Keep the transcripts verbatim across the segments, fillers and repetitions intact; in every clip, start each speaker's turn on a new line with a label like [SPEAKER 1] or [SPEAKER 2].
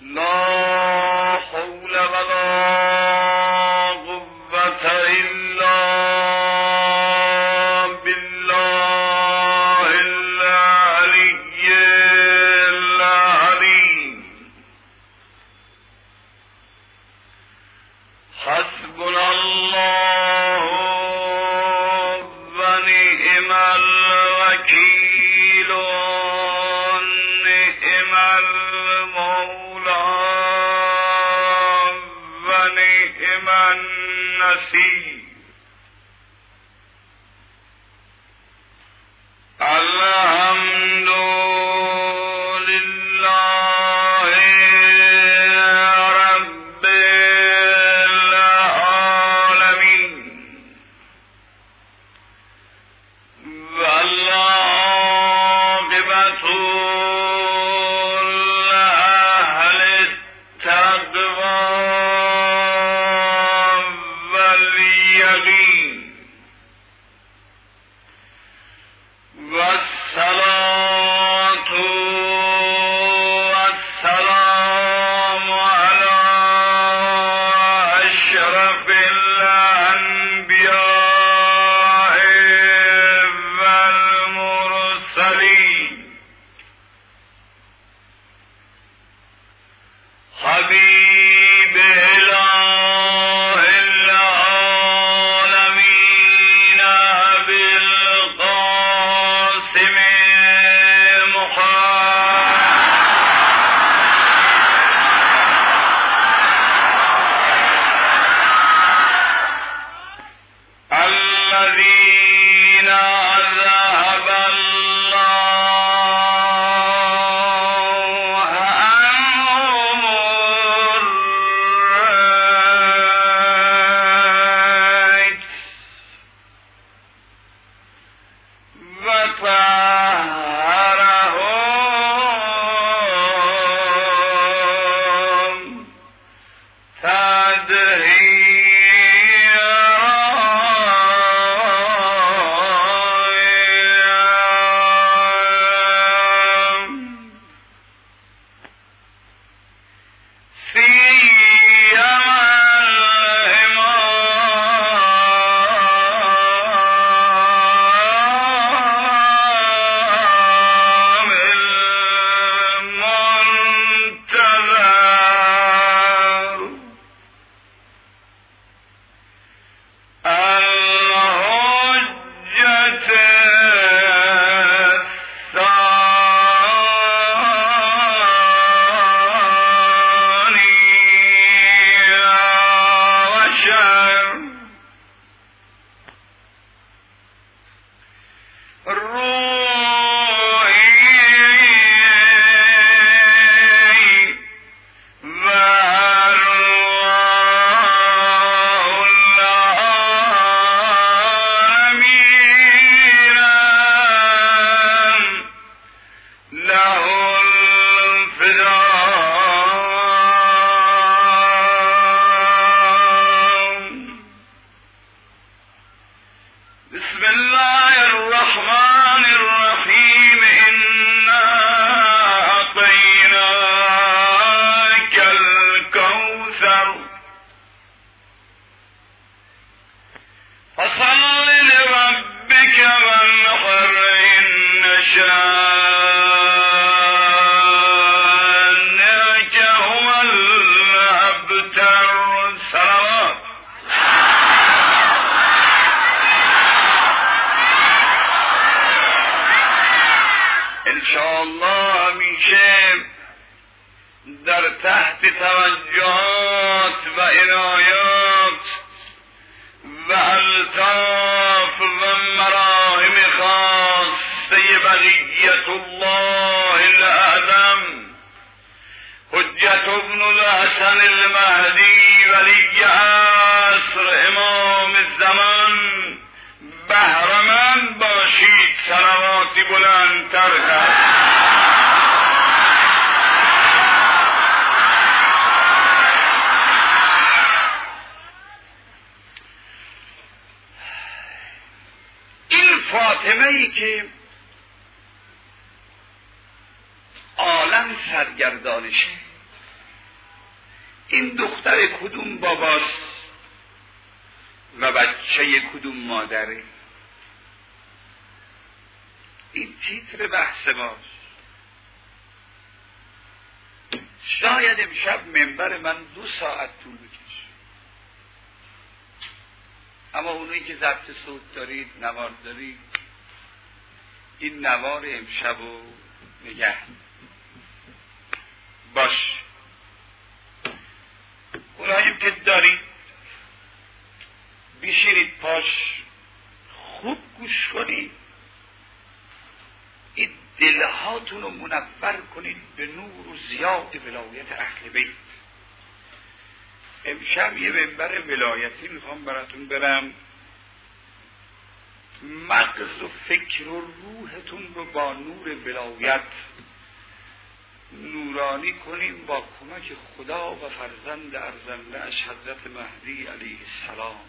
[SPEAKER 1] لا حول ولا قوة إلا بالله العلي العظيم. حسبنا الله ونعم الوكيل ونعم المولى ونعم النصير. الحمد لله رب العالمين والعاقبة لأهل التقوى واليقين. والصلاة والسلام على أشرف الأنبياء والمرسلين حبيب إله العالمين أبي القاسم محمد الذين أذهب الله عنهم الرجس وطهرهم تطهيرا. سيما الإمام المنتظر الحجة الثاني بسم الله الرحمن الرحيم. إنا أعطيناك الكوثر فصل لربك وانحر إن شانئك هو الأبتر. صلوات. انشاءالله همیشه در تحت توجهات و عنایات و الطاف و مراهم خاصه بقیت الله الاعظم حجت ابن الحسن المهدی ولی عصر امام الزمان بهره‌مند باشید. صلواتی بلندتر کرد. این فاطمه ای که عالم سرگردانشه این دختر کدوم باباست و بچه کدوم مادره؟ این تیتر بحث ماست. شاید امشب منبر من دو ساعت طول بکشه، اما اونایی که ضبط صوت دارید، نوار دارید، این نوار امشب رو نگه باش. اوناییم که دارید بشینید پاش، خوب گوش کنید، این دلهاتون رو منور کنید به نور و ضیاء ولایت اهل بیت. امشب یه منبر ولایتی میخوام براتون برم، مغز و فکر و روحتون رو با نور ولایت نورانی کنیم با کمک خدا و فرزند ارزنده اش حضرت مهدی علیه السلام.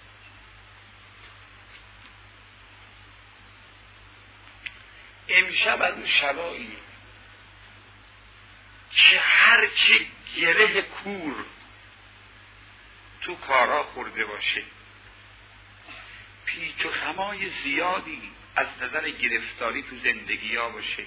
[SPEAKER 1] امشب از اون شبایی که هرچی گره کور تو کارا خورده باشه، پیچ و خمای زیادی از نظر گرفتاری تو زندگی ها باشه،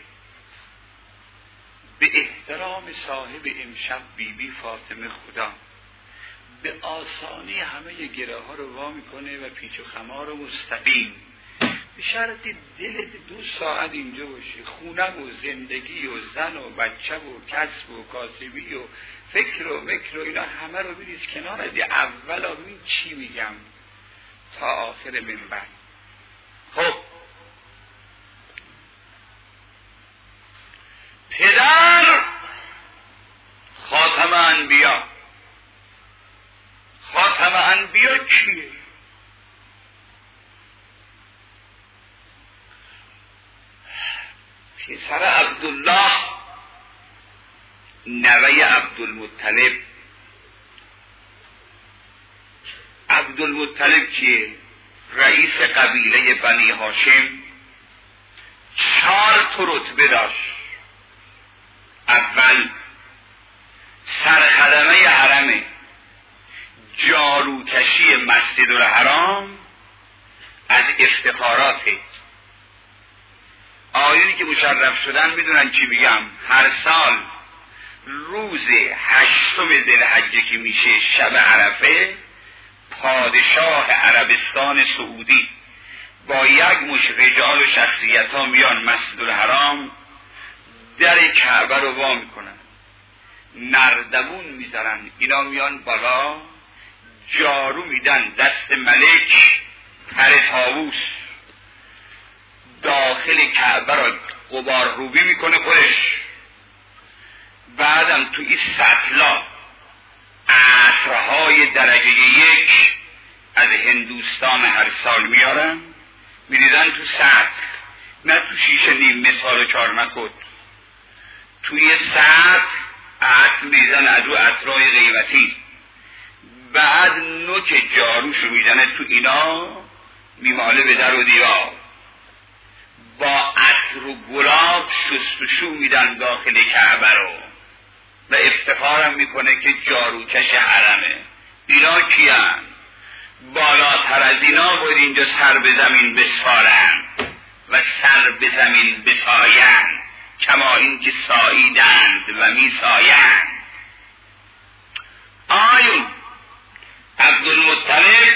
[SPEAKER 1] به احترام صاحب امشب بی بی فاطمه خدا به آسانی همه گره ها رو وا میکنه و پیچ و خما رو مستقیم، به شرط دلت دو ساعت اینجا باشه، خونه و زندگی و زن و بچه و کسب و کاسبی و فکر و مکر و اینا همه رو بریز کنار، از اول آمین چی میگم تا آخر منبر. خب پدر خاتم انبیا، خاتم انبیا کیه؟ پسر عبدالله نوه عبدالمطلب. عبدالمطلب که رئیس قبیله بنی هاشم چهار تا رتبه داشت. اول سرخدمه حرم، جاروکشی مسجد الحرام از افتخاراته. آیونی که مشرف شدن میدونن چی میگم، هر سال روز هشتم ذوالحجه که میشه شب عرفه، پادشاه عربستان سعودی با یک مش رجال و شخصیت ها میان مسجد الحرام، در کعبه رو وا میکنن، نردبون میذارن، اینا میان بالا، جارو میدن دست ملک پر طاووس، داخل کعبه را غبار روبی میکنه خودش. بعدم تو این سطلا عطرهای درجه یک از هندوستان هر سال میارن، میریزن تو سطل، نه تو شیشه نیم مثال چار مکد، توی سطل عطر میزن از رو عطرهای قیمتی. بعد نوک جاروشو میزنه تو اینا، میماله به در و دیوار، با عطر و گلاب شستشو میدن داخل کعبه رو و افتخارم میکنه که جاروکش حرمه. اینا کیان؟ بالاتر از اینا باید اینجا سر به زمین بسپارن و سر به زمین بساین، کما این که ساییدند و میسایند. آیون عبدالمطلب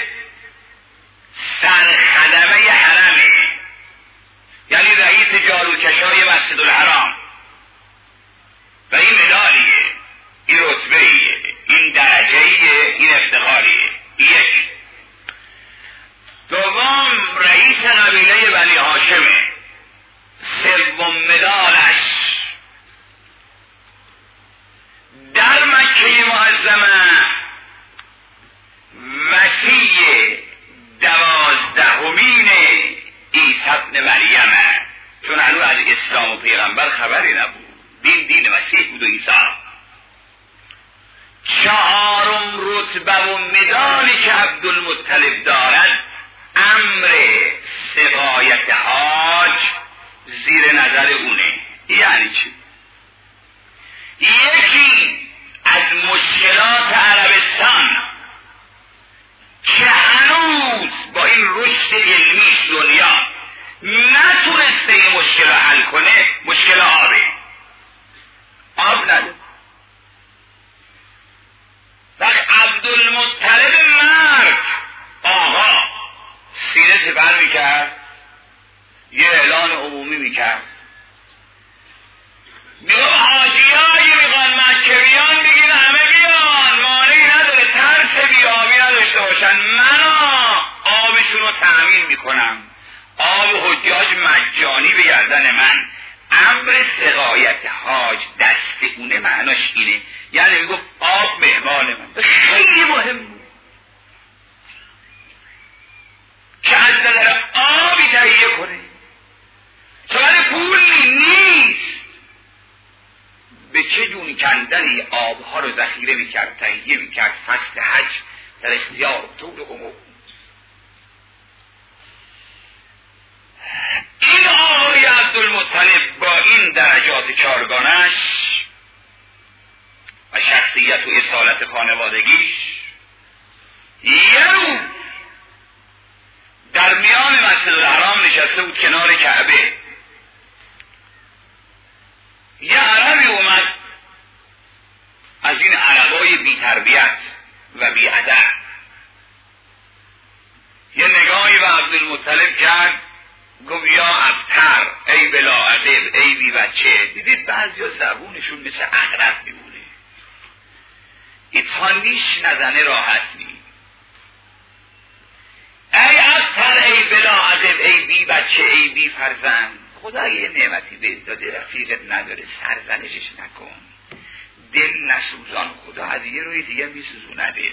[SPEAKER 1] سرخدمه حرمه، یعنی رئیس جاروکشای مسجد الحرام، و این مدالیه، این رتبهیه، این درجهیه، این افتخاریه. یک. دوم رئیس قبیله بنی هاشمه. سوم مدالش در مکه معظمه وصی دوازدهمین عیسی ابن مریمه، چون هنوز از اسلام و پیغمبر خبری نبود، دین دین مسیح بود و عیسی. چهارم رتبه و مدالی که عبدالمطلب دارد امر سقایت حاج زیر نظر اونه. یعنی چی؟ یکی از مشکلات احتیاج مجانی به گردن من، امر سقایت حاج دست اونه معناش اینه، یعنی میگفت آب مهمان من. خیلی مهم بود که از نظر آبی تهیه کنه، چون پولی نیست. به چه جون کندنی آبها رو ذخیره میکرد، تهیه میکرد، فصل حج در اختیار طول عمر. این آقای عبدالمطلب با این درجات چارگانش و شخصیت و اصالت خانوادگیش یه روز در میان مسجد الحرام نشسته بود کنار کعبه. یه عربی اومد از این عربای بی تربیت و بی ادب، یه نگاهی به عبدالمطلب کرد، گفت یا ابتر، ای بلا ادب، ای بی بچه. دیدید بعضی ها زبونشون مثل عقرب میمونه، ای تا نیش نزنه راحت نی. ای ابتر، ای بلا ادب، ای بی بچه، ای بی فرزند. خدا اگه یه نعمتی بهت داده رفیقت نداره سرزنشش نکن، دل نسوزان، خدا از یه روی دیگه میسوزونده.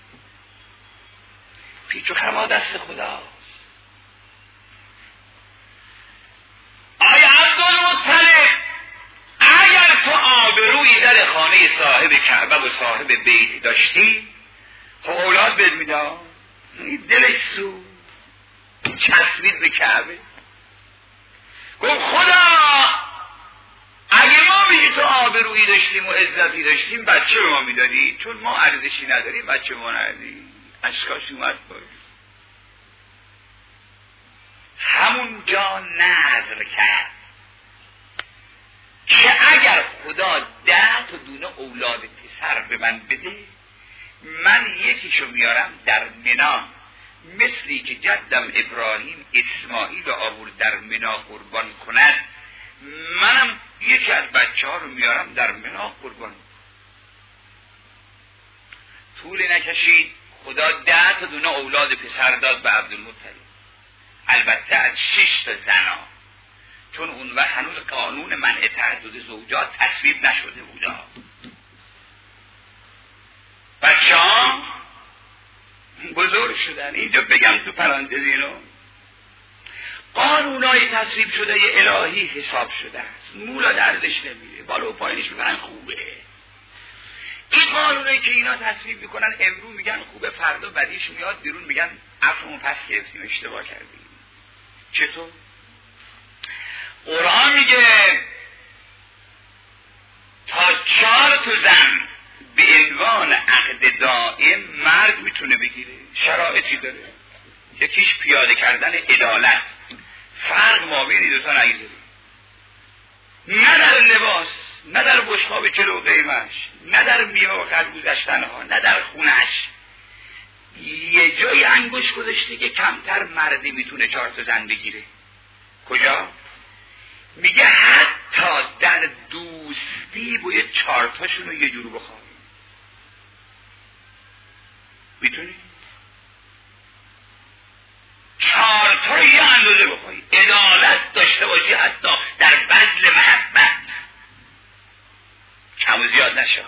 [SPEAKER 1] پیچ و خما دست خداست. آیا عبدالمطلب اگر تو آبرویی در خانه صاحب کعبه و صاحب بیت داشتی، خب اولاد بهت میداد. دلش سو چسبید به کعبه، گفت خدا اگه ما بگی تو آبرویی داشتیم و عزتی داشتیم بچه رو ما میدادی، چون ما ارزشی نداریم بچه ما نداریم. اشکاش اومد باید همونجا نظر کرد که اگر خدا ده تا دونه اولاد پسر به من بده، من یکیشو میارم در منا، مثلی که جدم ابراهیم اسماعیل رو آورد در منا قربان کند، منم یکی از بچه ها رو میارم در منا قربان. طول نکشید خدا ده تا دونه اولاد پسر داد به عبدالمطلب، البته از شش تا زنا، چون اون وقت هنوز قانون منع تعدد زوجات تصویب نشده بودا. بچه ها بزرگ شدن. اینجا بگم تو پرانتز اینو، قانونای تصویب شده یه الهی حساب شده است، مولا دردش نمیره، بالا و پایینش میکنن خوبه. این قانونایی که اینا تصویب میکنن امروز میگن خوبه، فردا بدیش میاد بیرون میگن عفومون پس گرفتیم اشتباه کردیم. چطور؟ قرآن میگه تا چهار تا زن به عنوان عقد دائم مرد میتونه بگیره، شرایطی داره. یکیش پیاده کردن عدالت، فرق ما بین دو تا نگذاری، نه در لباس، نه در بشقاب چلو قیمش، نه در میوه و خرگوزشتن ها، نه در خونش. یه جای انگوش گذاشته که کمتر مردی میتونه چهار تا زن بگیره. کجا؟ میگه حتی در دوستی باید چهار تاشون رو یه جور بخواه. میتونی؟ چهار تا رو یه اندازه بخوایی، عدالت داشته باشی، حتی در بذل محبت، کم و زیاد نشه.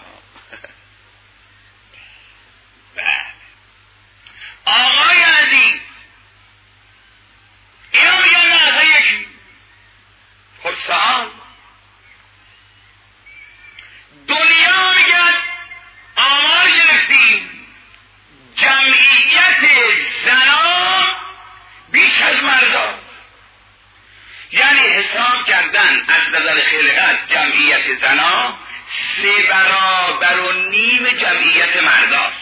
[SPEAKER 1] آقای عزیز اینا میگن نه اصلا یکی. خب سوال، دنیا میگن آمار گرفتیم جمعیت زنا بیش از مردا، یعنی حساب کردن از نظر خلقت جمعیت زنا سه برابر و نیم جمعیت مرداست.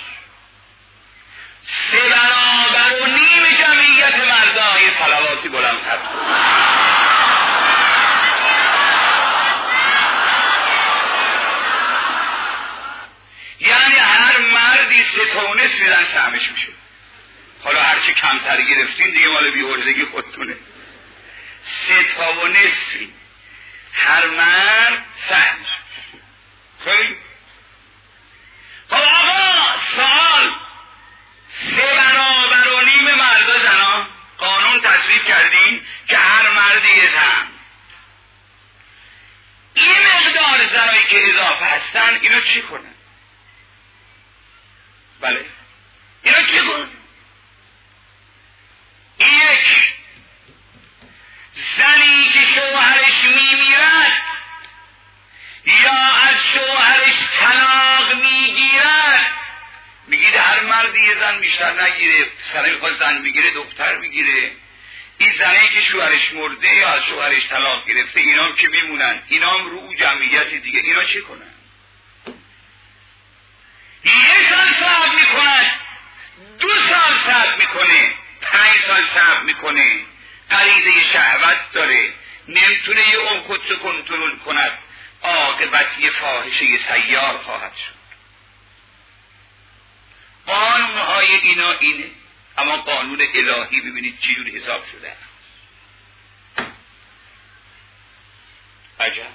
[SPEAKER 1] سه برابر و نیم جمعیت مردا. یه صلواتی بلندتر. یعنی هر مردی سه تا و نصف میدن سهمش میشه. حالا هرچی کمتر گرفتین دیگه مال بی‌عرضگی خودتونه. سه تا و نصفی هر مرد سهمش. خیلی خب آقا سوال، سه برابر و نیم مردا زنا قانون تصویب کردیم که هر هستن اینا چی کنن؟ بله اینا چی کنن؟ یک، زنی که شوهرش میمیرد یا از شوهرش طلاق میگیرد، میگید هر مردی یه زن بیشتر نگیره، پسره میخواد زن بگیره دختر میگیره، این زنی که شوهرش مرده یا از شوهرش طلاق گرفته اینام که میمونن، اینام رو جمعیت دیگه، اینا چی کنن؟ یه سال صبر میکنن، دو سال صبر میکنه، پنج سال صبر میکنه، غریزه شهوت داره، نمیتونه یه اون خودشو کنترل کند، عاقبت یه فاحشه سیار خواهد شد. قانونهای اینا اینه، اما قانون الهی ببینید چی جور حساب شده. عجب.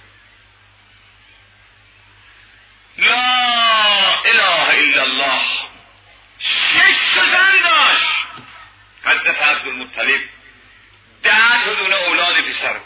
[SPEAKER 1] لا اله الا الله. شش زن داشت حضرت عبدالمطلب، ده تا دونه اولاد پسر.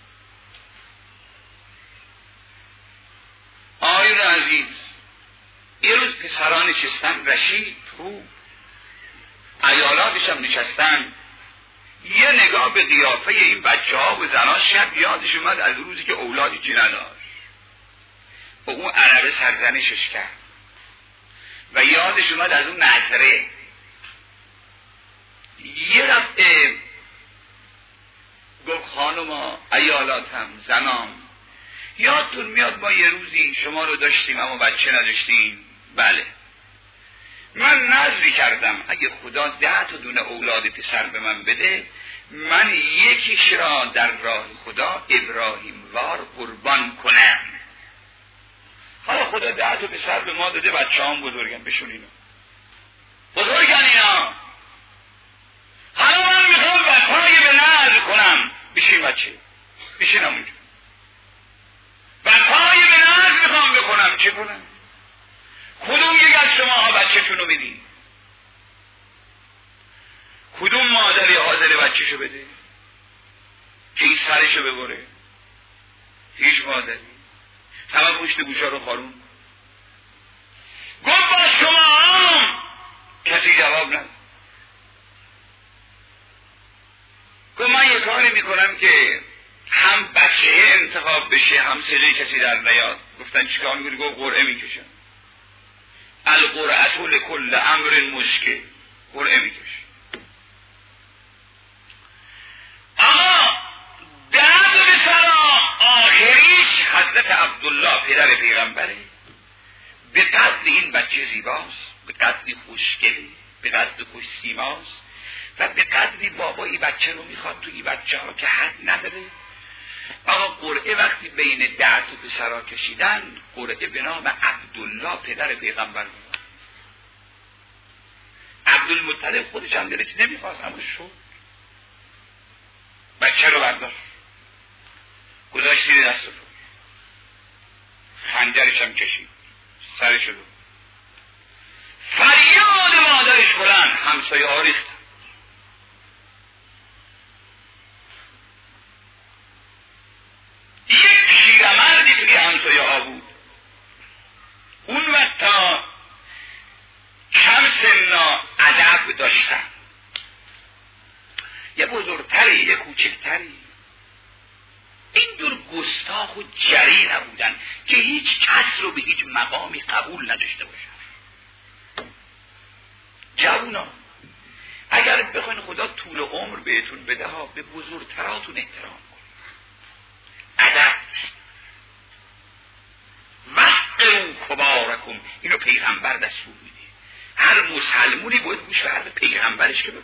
[SPEAKER 1] آقایون عزیز، یه روز پسران نشستن، رشید خوب، عیالاتش هم نشستن، یه نگاه به قیافه این بچه ها و زناش کرد، یادش اومد از روزی که اولادی چی نداشت و اون عربه سرزنشش کرد و یادش اومد از اون نظره. یه دفعه گفت خانوما، عیالاتم، زنام، یادتون میاد ما یه روزی شما رو داشتیم اما بچه نداشتیم؟ بله. من نذری کردم اگه خدا ده تا دونه اولاد پسر به من بده، من یکیش را در راه خدا ابراهیم وار قربان کنم. حالا خدا ده تا پسر به ما داده، بچه هم بزرگم، بشون اینا بزرگن اینا، حالا من میخوام وفای به نذر کنم، بشین بچه، بشین همونجا، وفای به نذر میخوام بکنم، چه کنم؟ کدوم یک از شما ها بچه تونو میدین؟ کدوم مادری حاضر بچه شو بده که این سرشو ببره؟ هیچ مادری. همه پشت گوشا رو خارون. گفت با شما هم کسی جواب نداد. گفت من یه کاری میکنم که هم بچه انتخاب بشه هم صدای کسی در نیاد. گفتن چیکار میکنی؟ گفت قرعه میکشم. القرعه لکل امر مشکل. قرعه میکشم. اما درد به سلام آخریش حضرت عبدالله پدر پیغمبره. به قدر این بچه زیباست، به قدری خوشگله، به قدر خوش سیماست و به قدری بابا این بچه رو میخواد تو این بچه ها که حد نداره. اما قرعه وقتی بین ده تا پسرها کشیدن، قرعه به نام عبدالله پدر پیغمبر بود. عبدالمطلب خودش هم دلش نمیخواست، اما شد. بچه رو برداشت، گذاشت زیر دست رو، خنجرش هم کشید، سرش رو، فریاد مادرش بلند، همسایه ها ریختن. یک پیرمردی توی همسایه ها بود، اون وقت تا کم سنا ادب داشتن، یه بزرگتری یه کوچکتری، این دور گستاخ و جری نبودن که هیچ کس رو به هیچ مقامی قبول نداشته باشن. جوونا اگر بخواین خدا طول عمر بهتون بده ها، به بزرگتراتون احترام کنید، ادب داشتید. وقعوا کبارکم، اینو پیغمبر دستور میده. هر مسلمونی باید گوش به حرف پیغمبرش که بگو.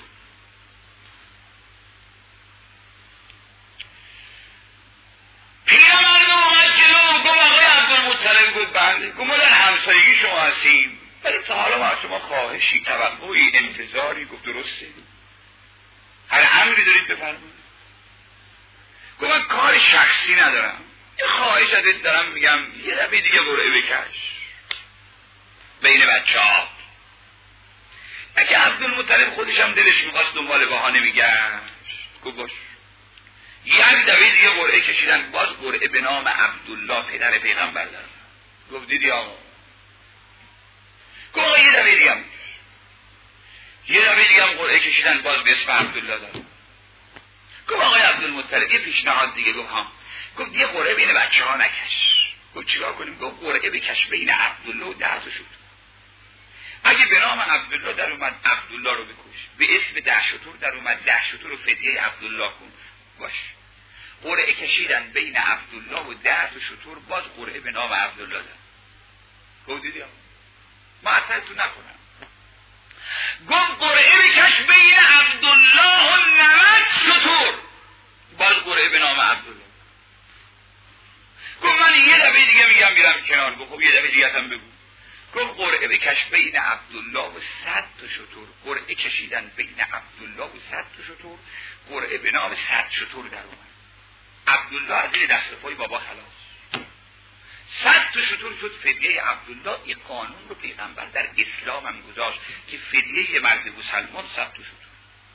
[SPEAKER 1] پیرمرد اومد جلو، گفت آقای عبدالمطلب، گفت بنده، گفت ما در همسایگی شما هستیم، ولی تا حالا ما از شما خواهشی، توقعی، انتظاری. گفت درسته، هر امری دارید بفرمایید. گفت من کار شخصی ندارم، یه خواهش ازت دارم، میگم یه دفعه دیگه قرعه بکش بین بچه ها. اگه عبدالمطلب خودش هم دلش میخواست دنبال بهانه میگشت، گفت باش. یک دفعه دیگه قرعه کشیدن، باز قرعه به نام عبدالله پدر پیغمبر دارم. گفت دیدی آقا. گفت یه دفعه دیگه هم یه دفعه دیگه هم قرعه کشیدن، باز به اسم عبدالله داد. گفت آقای عبدالمطلب یه پیشنهاد دیگه. گفت ها. گفت یه قرعه بین بچه ها نکش. گفت چیکار کنیم؟ گفت قرعه بکش بین عبدالله و ده تا شتر. اگه به نام عبدالله در اومد عبدالله رو بکش، به اسم ده شتر در اومد ده شتر رو فدیه عبدالله کن. باش. قرعه کشیدن بین عبدالله و ده تا شتر، باز قرعه به نام عبدالله داد. گفت دیدی آقا ما اصلا تو نکنم. گفت قرعه بکش بین عبدالله و نود شتر، باز قرعه به نام عبدالله. گفت من یه دفعه دیگه میگم میرم کنار. گفت خب یه دفعه دیگه هم بگو. گفت قرعه بکش بین عبدالله و صد تا شتر. قرعه کشیدن بین عبدالله و صد تا شتر، قرعه به نام صد شتر در اومد. عبدالله از زیر دست و پای بابا خلاص. صد تا شتر شد فدیه عبدالله. این قانون رو پیغمبر در اسلام هم گذاشت که فدیه مرد مسلمان صد تا شتر.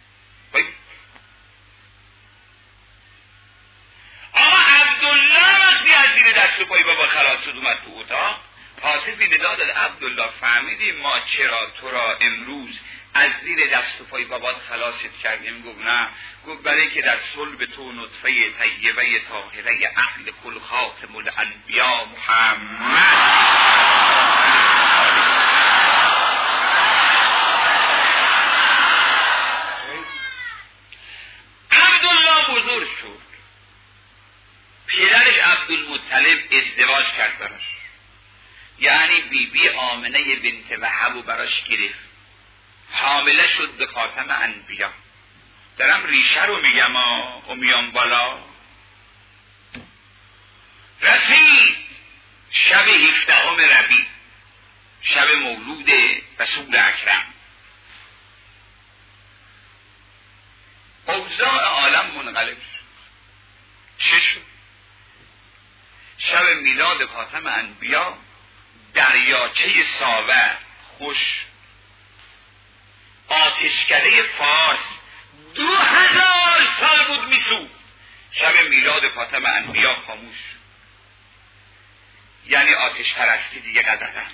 [SPEAKER 1] آقا عبدالله وقتی از زیر دست و پای بابا خلاص شد اومد تو اتاق، حاطفی ندا داد عبدالله فهمیدی ما چرا تو را امروز از زیر دست و پای بابات خلاصت کردیم؟ گفت نه. گفت برای که در صلب تو نطفه طیبه طاهره عقل کل خاتم الانبیا محمد عبدالله بزرگ شد. پدرش عبدالمطلب ازدواج کرد براش، یعنی بی بی آمنه بنت وهب و براش گرفت، حامله شد به خاتم انبیا. دارم ریشه رو میگم و میام بالا. رسید شب هفدهم ربیع، شب مولود رسول اکرم. اوضاع عالم منقلب شد. چه شد؟ شب میلاد خاتم انبیا دریاچه ساور خوش، آتشکده فارس دو هزار سال بود میسو. شب میلاد خاتم انبیا خاموش، یعنی آتش پرستی دیگه قدرن.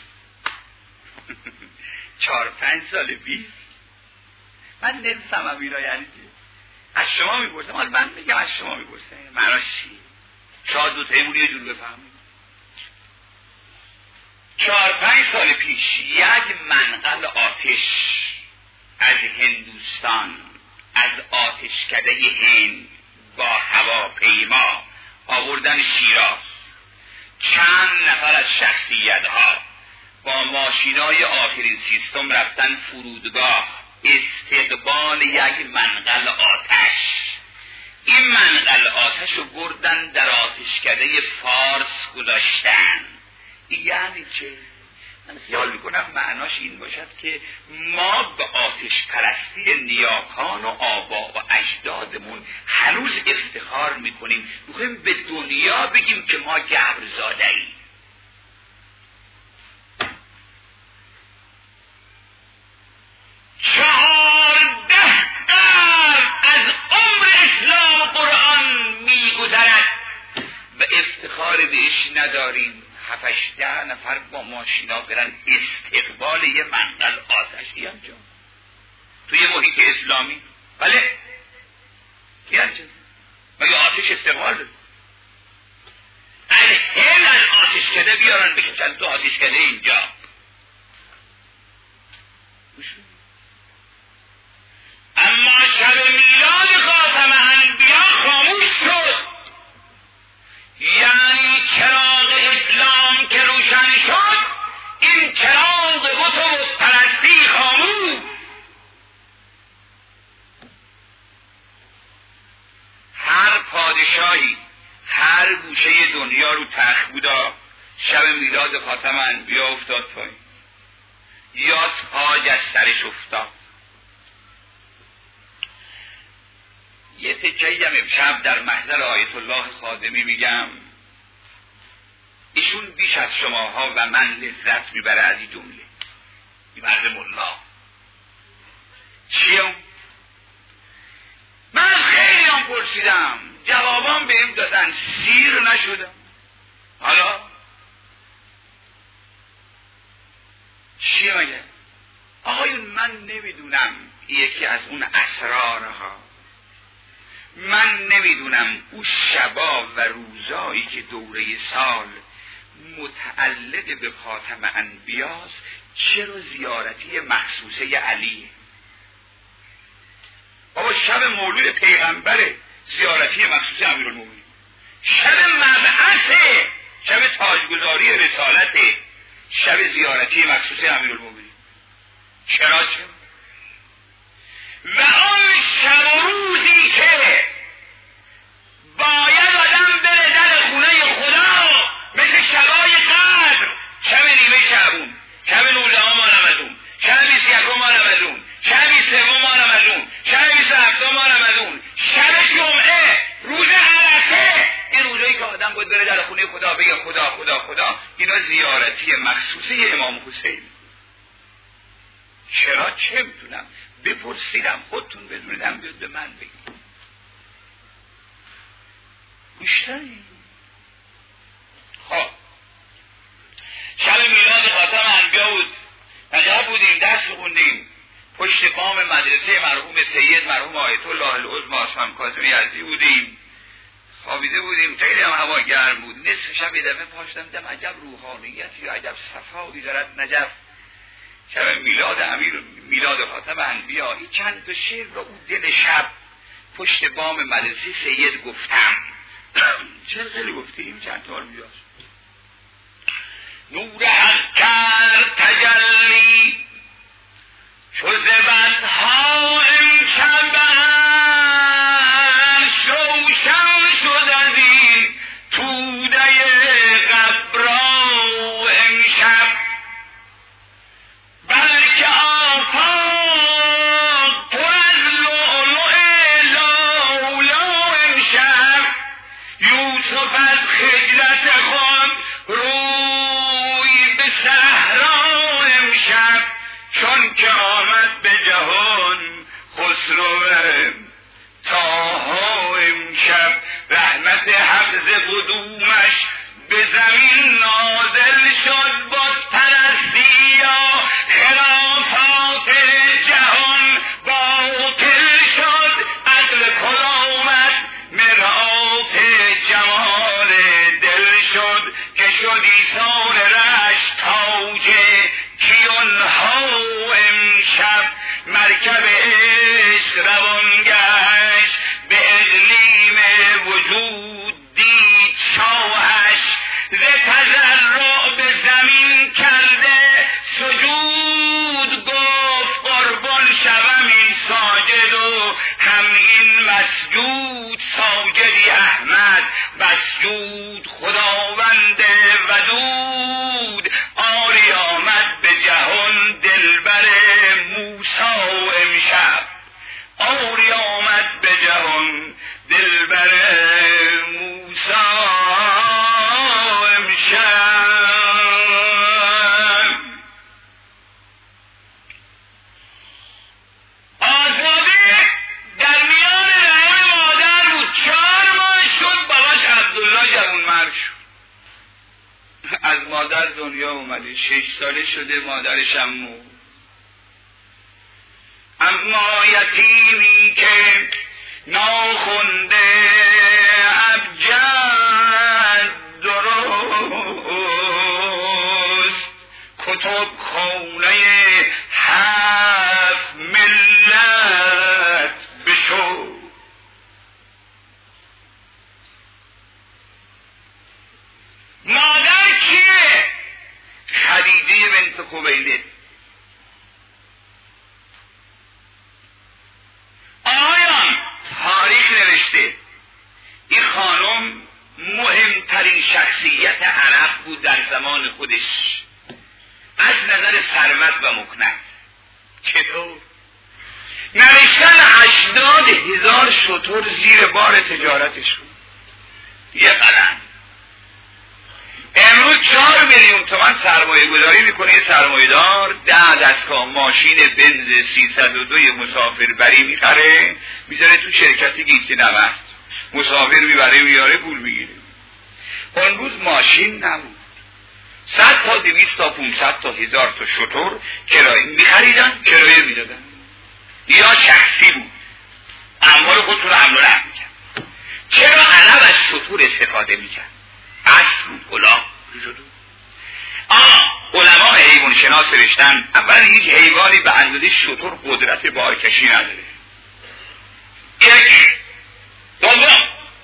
[SPEAKER 1] چهار پنج سال بیست من نمی‌فهمم اینا یعنی چی. از شما میپرسم، حالا من میگم از شما میپرسم معناش چی؟ شاید دو تیمون یه جور بفهمید. چهار پنج سال پیش یک منقل آتش از هندوستان، از آتشکده هند با هواپیما آوردن شیراز. چند نفر از شخصیت‌ها با ماشینای آخرین سیستم رفتن فرودگاه استقبال یک منقل آتش. این منقل آتش رو بردن در آتشکده فارس گذاشتن. یعنی چه؟ من خیال میکنم معناش این باشد که ما به آتش پرستی نیاکان و آبا و اجدادمون هنوز افتخار میکنیم، میخوایم به دنیا بگیم که ما گبرزاده ایم. چهارده قرن از عمر اسلام و قرآن میگذرد و افتخار بهش نداریم. هفتشده نفر با ماشینا برن استقبال یه منقل آتشی انجام توی محیط اسلامی. بله کی انجام؟ مگه آتش استقبال داره؟ الهل از آتشکده بیارن بکشن تو آتشکده اینجا. اما شب میلاد خاتم انبیا خاموش شد، یعنی چراغ اسلام که روشن شد، این چراغ بت و بت پرستی خاموش. هر پادشاهی هر گوشه دنیا رو تخت بودا، شب میلاد خاتم انبیا افتاد پایین یا تاج از سرش افتاد. یه تکه‌ای هم امشب در محضر آیت الله خادمی میگم. ایشون بیش از شماها و من لذت میبره از این جمله. این مرد ملا چیه؟ من از خیلی هم پرسیدم، جوابام بهم دادن، سیر نشدم. حالا چیه مگه؟ آقایون من نمیدونم یکی از اون اسرارها، من نمیدونم اون شبا و روزایی که دوره سال متعلق به خاتم انبیاست چرا زیارتی مخصوصه علیه؟ بابا شب مولود پیغمبره، زیارتی مخصوصه امیرالمومنین، شب مبعثه، شب تاجگذاری رسالته، شب زیارتی مخصوصه امیرالمومنین. چرا چه؟ و آن شب و روزی که باید آدم بره در خونه خدا مثل شبای قدر، شب نیمه شعبون، شب نوزدهم ماه رمضان، شب بیست و یکم ماه رمضان، شب بیست و سوم ماه رمضان، شب بیست و هفتم ماه رمضان، شب جمعه، روز عرفه، این روزایی که آدم باید بره در خونه خدا بگه خدا خدا خدا، اینا زیارتی مخصوصه امام حسین. چرا چه میدونم؟ بپرسیدم، خودتون بدونیدم بیاد به من بگید. گوش داریم؟ خب شب میلاد خاتم انبیا بود، نجف بودیم، درس خوندیم، پشت بام مدرسه مرحوم سید مرحوم آیت الله العظمی آسمان کاظمی یزدی بودیم، خوابیده بودیم، خیلی هم هوا گرم بود. نصف شب یه دفعه پاشدم دیدم عجب روحانیتی یا عجب صفایی دارد نجف. شب میلاد امیر میلاد خاتم انبیا، این چند تا شعر را اون دل شب پشت بام مدرسه سید گفتم. چرا خیلی گفتیم؟ چند تا میاد. نور حق کرد تجلی چو زبدها امشب روشن شد از این توده قبرا امشب، بلکه آفاق پر از لؤلؤ لالا امشب، یوسف از خجلت خود روی به صحرا امشب، چون که آمد به جهان خسرو طاها امشب، رحمت حفظ قدومش به زمین نازل شد، بت پرستی یا خرافات جهان باطل شد، عقل کل آمد مرآت جمال دل شد، که شد ایثار رشت تاج کیانها امشب، مرکب عشق روان گشت به اقلیم وجود دید شاهش، ز تضرع به زمین کرده سجود، گفت قربان شوم این ساجد و هم این مسجود، ساجدی احمد مسجود خداوند ودود، آری آمد به جهان دلبر موسی امشب، آری آمد به جهان دلبر موسی امشب. آزاده در میان رحم مادر بود، چهار ماه شد باباش عبدالله جوانمرد شد، از مادر دنیا اومده، شش ساله شده، مادرش هم مرد. اما یتیمی که ناخونده ابجد درست، کتب خونه هفت ملت بشو، مادر کیه؟ خدیجه بنت خویلد. آیان تاریخ نوشته این خانم مهمترین شخصیت عرب بود در زمان خودش از نظر ثروت و مکنت. چطور؟ نوشتن هشتاد هزار شتر زیر بار تجارتش بود، یه قلم. امروز چهار میلیون تومن سرمایه گذاری میکنه یه سرمایه دار، ده دستگاه ماشین بنز سیصد و دو مسافربری میخره میذاره تو شرکتی گیتی نورد، مسافر میبره میاره پول میگیره. اون روز ماشین نبود، صد تا دویست تا پونصد تا هزار تا شتر کرایه میخریدن، کرایه میدادن، یا شخصی بود، اموال خودتون رو حمل و نقل میکرد. چرا علم از شتر استفاده میکرد؟ اصل بود، کلاه شتر. آه علما حیوان شناس نوشتن اولا هیچ حیوانی به اندازه شتر قدرت بارکشی نداره. یک. دوم،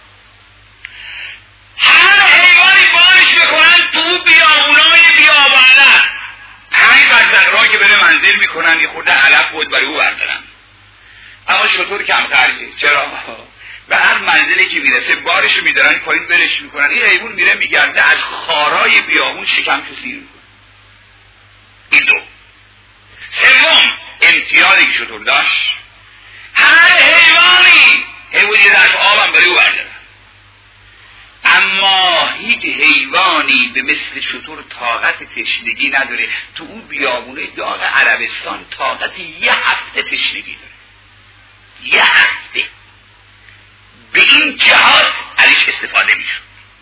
[SPEAKER 1] هر حیوانی بارش میکنن تو بیابونای بیابانه، پنج برزن را که بره منزل میکنن یه خورده علف بود برای او بردارن. اما شتر کم خرجه. چرا؟ به هر منزلی که میرسه بارش رو میدارن پایین برش میکنن. این حیوان میره میگرده از خارای بیابون شکم تو سیر میکنه. این دو. سوم، امتیازی که شتر داشت هر حیوانی حیوانی در آبم برای او بردارن، اما هیچ حیوانی به مثل شتر طاقت تشنگی نداره. تو اون بیابونه داغ عربستان طاقت یه هفته تشنگی داره، یه هفته. به این جهات ازش استفاده میشون.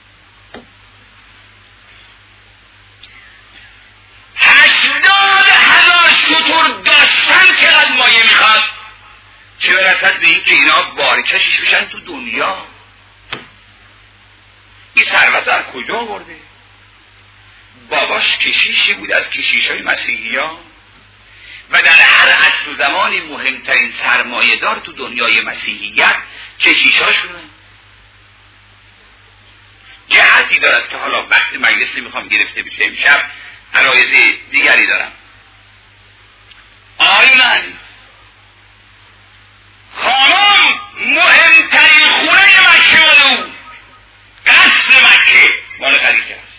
[SPEAKER 1] هشتاد هزار شتر داشتن چقدر مایه میخواد، چه برسد به این که اینا بارکشش بشن تو دنیا. این ثروت از کجا آورده؟ باباش کشیشی بود از کشیشای مسیحی ها و در هر عصر و زمانی مهمترین سرمایه دار تو دنیای مسیحیت کشیشاشونه. جهتی دارد که حالا وقت مجلس نمیخوام گرفته بشه، امشب عرایض دیگری دارم. آیون عزیز، خانم مهمترین خونه مکه مال او، قصر مکه مال خدیجه است.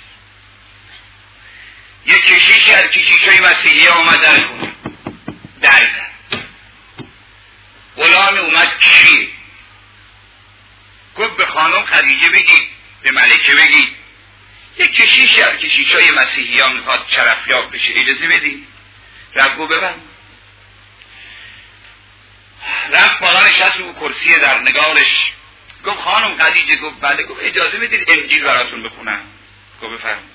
[SPEAKER 1] یک کشیشی از کشیشای مسیحی آمد در خونه، در زد. غلام اومد چیه؟ گفت به خانم خدیجه بگید، به ملکه بگید یک کشیشی از کشیشای مسیحی ها میخواد شرفیاب بشه، اجازه بدید. رفت گفت ببند. رفت بالا نشست رو کرسی در نگارش. گفت خانم خدیجه. گفت بله. گفت اجازه بدید انجیل براتون بخونم. گفت بفرمایید.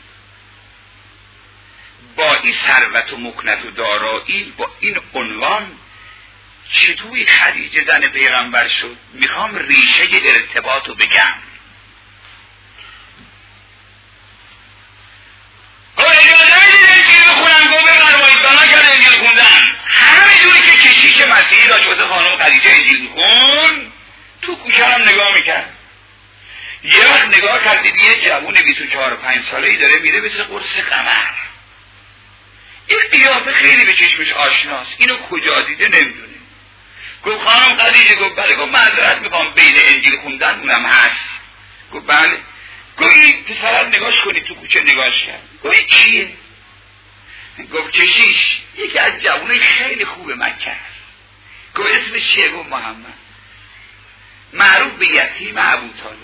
[SPEAKER 1] با این ثروت و مکنت و دارایی، با این عنوان چطوری خدیجه زن پیغمبر شد؟ میخوام ریشه ارتباط رو بگم. گفت اجازه بدید انجیل بخونم. گفت بفرمایید. بنا کرد انجیل خوندن. همه جوری که کشیش مسیحی داشت واسه خانم خدیجه انجیل میخون، تو کوچه هم نگاه میکرد. یه وقت نگاه کردید یه جوون بیست و چهار پنج ساله ای داره میره مثل قرص قمر. این قیافه خیلی به چشمش آشناست، اینو کجا دیده نمیدونه. گفت خانم خدیجه. گفت بله. گفت معذرت میخوام بین انجیل خوندن اونم هست. گفت بله. گفت این پسرت نگاش کنید. تو کوچه نگاش کرد. گفت این چیه؟ گفت کشیش، یکی از جوانای خیلی خوب مکه است. گفت اسمش چیه؟ گفت محمد، معروف به یتیم ابو طالب.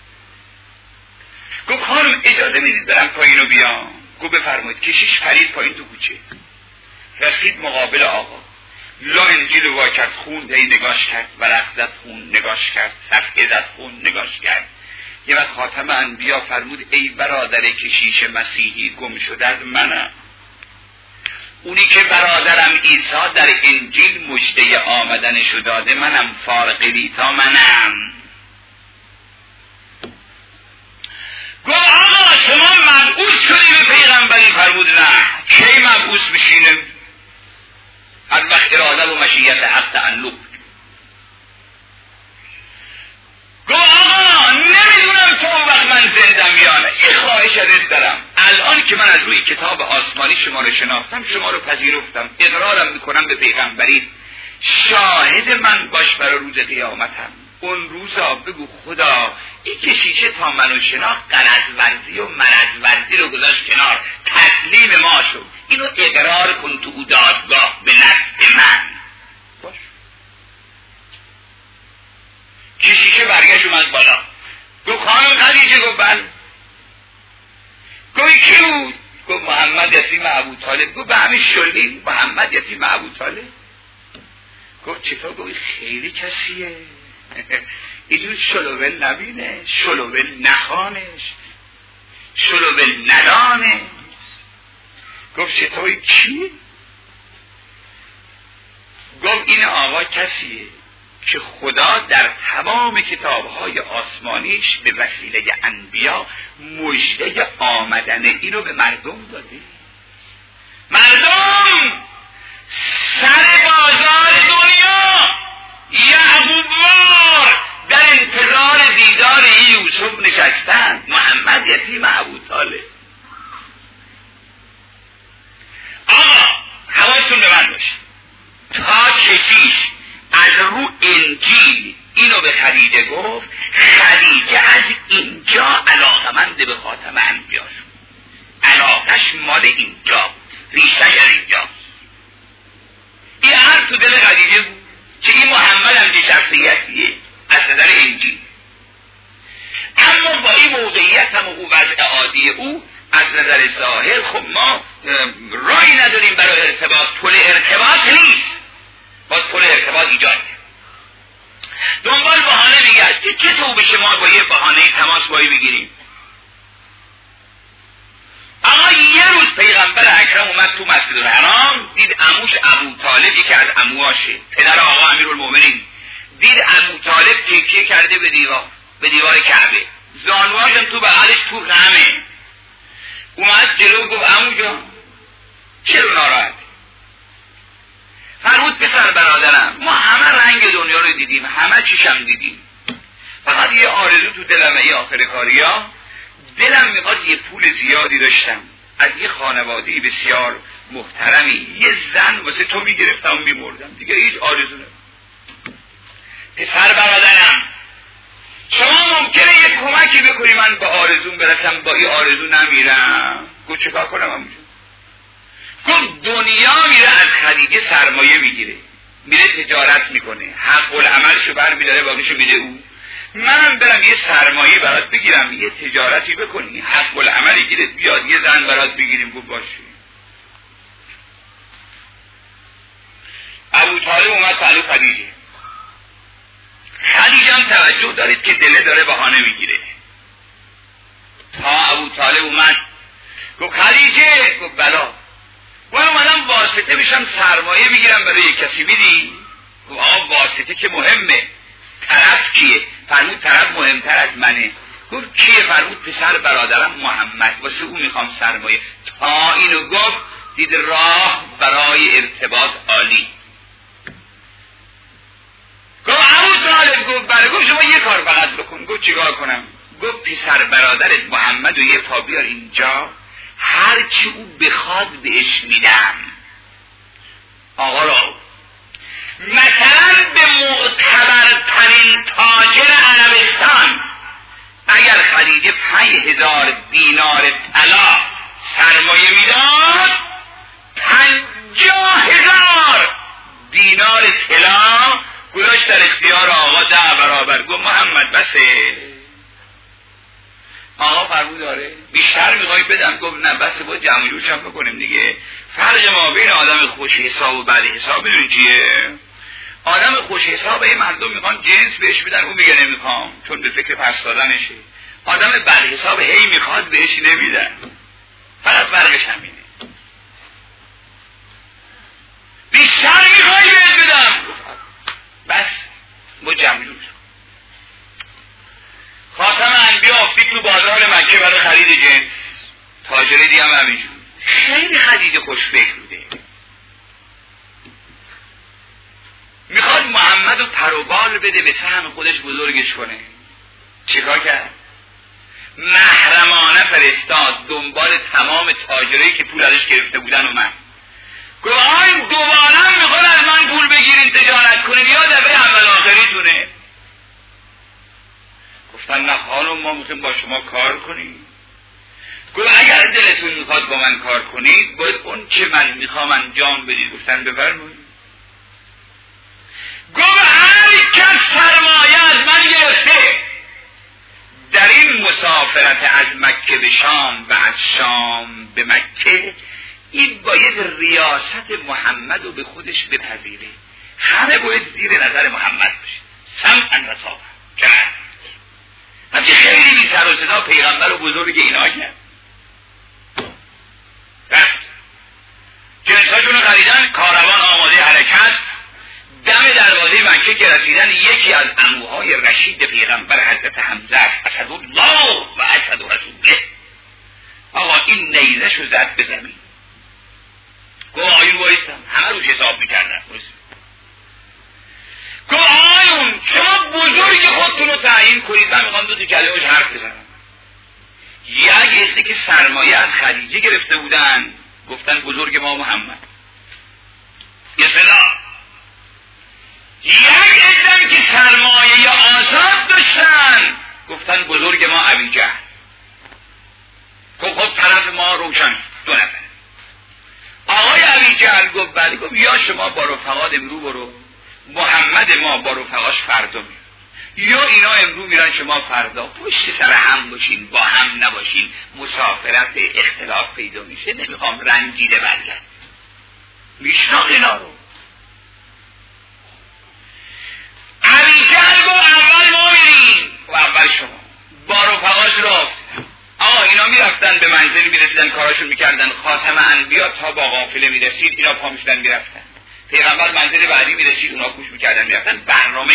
[SPEAKER 1] گفت خانم اجازه میدید برم پایین رو بیام. گفت بفرمایید. کشیش پرید پایین تو کوچه، رسید مقابل آقا، لا انجیل رو وا کرد، خوند، هی نگاش کرد، ورق زد خوند، نگاش کرد، صفحه زد خوند، نگاش کرد. یه وقت خاتم انبیا فرمود ای برادر کشیش مسیحی گم شده از منم، اونی که برادرم عیسی در انجیل مژده آمدنشو داده، منم فارق ریتا منم. گفت آقا شما مبعوث شدی به پیغمبری؟ فرمود نه. کی مبعوث بشینه؟ هر وقت اراده و مشیت حق تعلق. گفت آقا نمیدونم تو اون وقت من زندم یا نه، یه خواهش ازت دارم. الان که من از روی کتاب آسمانی شما رو شناختم، شما رو پذیرفتم، اقرارم میکنم به پیغمبری، شاهد من باش برای روز قیامتم. اون روزا بگو خدا این کشیشه تا منو شناخت غرض ورزی و مرض ورزی رو گذاشت کنار، تسلیم ما شد. اینو اقرار کن تو دادگاه به نفع من. باش. کشیشه برگشت اومد بالا. گفت خانم خدیجه. گفت بله. گفت کی بود؟ گفت محمد یتیم ابو طالب. گفت به همین شلی محمد یتیم ابو طالب؟ گفت چطور؟ گفت خیلی کسیه، اینجور شلوول نبینه، شلوول نخانش، شلوول ندانه. گفت چطوری کی؟ گفت این آقا کسیه که خدا در تمام کتابهای آسمانیش به وسیله انبیا مژده آمدن اینو به مردم داده. مردم سر بازار دنیا یعقوبوار در انتظار دیدار این یوسف نشستند. محمد یتیم ابوطالب. آقا حواستون به من باشه، تا کشیش از رو انجیل اینو به خدیجه گفت، خدیجه از اینجا علاقمند به خاتم انبیا شد. علاقش مال اینجا، ریشه از اینجا. این حرف تو دل خدیجه بود که این محمد هم شخصیتیه از نظر انجیل. اما با این موقعیت هم او وضع عادی او از نظر ظاهر خب ما رای نداریم برای ارتباط. پل ارتباط نیست، باید پل ارتباط ایجاد دنبال بهانه میگرد که چطور به شما با یه بهانه تماس بایی بگیریم. اما یه روز پیغمبر اکرم اومد تو مسجد الحرام، دید عموش ابوطالب، یکی از عمواشه، پدر آقا امیرالمومنین، دید ابوطالب تکیه کرده به دیوار به دیوار کعبه، زانوهاشم تو بغلش تو غمه. اومد جلو گفت عمو جان چرا ناراحت؟ فرمود پسر برادرم، ما همه رنگ دنیا رو دیدیم، همه چیشم دیدیم، فقط یه آرزو تو دلمه. یه آخر کاریا دلم میخواد یه پول زیادی داشتم از یه خانوادهی بسیار محترمی، یه زن واسه تو میگرفتم و میمردم، دیگه هیچ آرزو نمیدم. پسر برادرم شما ممکنه یه کمکی بکنی من با آرزوم برسم، با این آرزو نمیرم. گفت چیکار کنم همونجا؟ گفت دنیا میره از خدیجه سرمایه میگیره، میره تجارت میکنه، حق العملشو بر میداره، باقیشو میده او. منم برم یه سرمایه برات بگیرم، یه تجارتی بکنی، حق العملی گیرت بیاد، یه زن برات بگیریم. گفت باشه. ابوطالب اومد پلو خدیجه. خدیجه هم توجه دارید که دله داره بهانه میگیره. تا ابوطالب اومد گفت خدیجه، گفت بلا، من اومدم واسطه بشم سرمایه بگیرم برای یک کسی، میدی؟ گفت آقا واسطه که مهمه، طرف کیه؟ فرمود طرف مهمتر از منه. گفت کیه؟ فرمود پسر برادرم محمد، واسه او میخوام سرمایه. تا اینو گفت دید راه برای ارتباط عالی. گفت ابوطالب، گفت بله. گفت شما یه کار فقط بکن. گفت چیکار کنم؟ گفت پسر برادرت محمد و یه پا بیار اینجا، هر چی او بخواد بهش میدم. آقا را مثلا به معتبرترین تاجر عربستان اگر خدیجه پنج هزار دینار طلا سرمایه میداد، پنجاه هزار دینار طلا گذاشت در اختیار آقا ده برابر. گفت محمد بسه؟ آقا فرمود داره بیشتر میخوای بدم؟ گفت نه بسه، با جمع جورش هم بکنیم دیگه. فرق ما بین آدم خوش حساب و بد حساب بدونی چیه؟ آدم خوش حساب این مردم میخوان جنس بهش بدن، اون میگه نمیخوام چون به فکر پس دادنشه. آدم بد حساب هی میخواد بهش نمیدن، فقط فرقش همینه. بیشتر میخوای بهت بدم؟ بس با جمع جورش. خاتم انبیا افتید تو بازار مکه برای خرید جنس، تاجری دیگه هم همینجور. خیلی خدیجه خوش فکر بوده، میخواد محمد رو پروبال بده، به سهم خودش بزرگش کنه. چیکار کرد؟ محرمانه فرستاد دنبال تمام تاجرایی که پول ازش گرفته بودن اومد. گفت آی دوباره میخواد از من پول بگیرین تجارت کنین یا دفعه اول آخریتونه؟ گفتن نه خانم ما میخوایم با شما کار کنیم. گفت اگر دلتون میخواد با من کار کنید باید اون چه من میخوام انجام بدید. گفتن بفرمایید. گفت هر کس سرمایه از من گرفته در این مسافرت از مکه به شام و از شام به مکه، این باید ریاست محمد رو به خودش بپذیره، همه باید زیر نظر محمد باشه، سمعا و طاعة. چرا؟ همچه خیلی بی سر و صدا پیغمبر و بزرگ اینا کرد. رفت مکه که رسیدن یکی از عموهای رشید پیغمبر حضرت حمزه است، اسدالله و اسد رسوله. آقا این نیزه‌شو زد به زمین. گفت آیون وایستم، همه روش حساب میکردن. گفت آیون شما بزرگ خودتون رو تعیین کنید، من میخوام دو تا کلمه باش حرف بزنم. یک عده که سرمایه از خدیجه گرفته بودن گفتن بزرگ ما محمد، یه صدا. یک عده که سرمایه یا آزاد داشتن گفتن بزرگ ما ابیجهل. خب خب طرف ما روشن، دو نفر. آقای ابیجهل گفت بله. گفت یا شما با رفقات امرو برو، محمد ما با رفقاش فردا میرن، یا اینا امرو میرن شما فردا. پشت سر هم باشین، با هم نباشین، مسافرت اختلاف پیدا میشه. نمیخوام رنجیده برگرد. میشناخت اینا رو. ابیجهل گفت اول ما میریم و اول شما. با رفقاش رفت. آقا اینا میرفتن به منزل میرسیدن، کاراشون میکردن. خاتم انبیا تا با قافله میرسید اینا پا میشدن میرفتن. پیغمبر منزل بعدی میرسید اونا کوش میکردن میرفتن. برنامه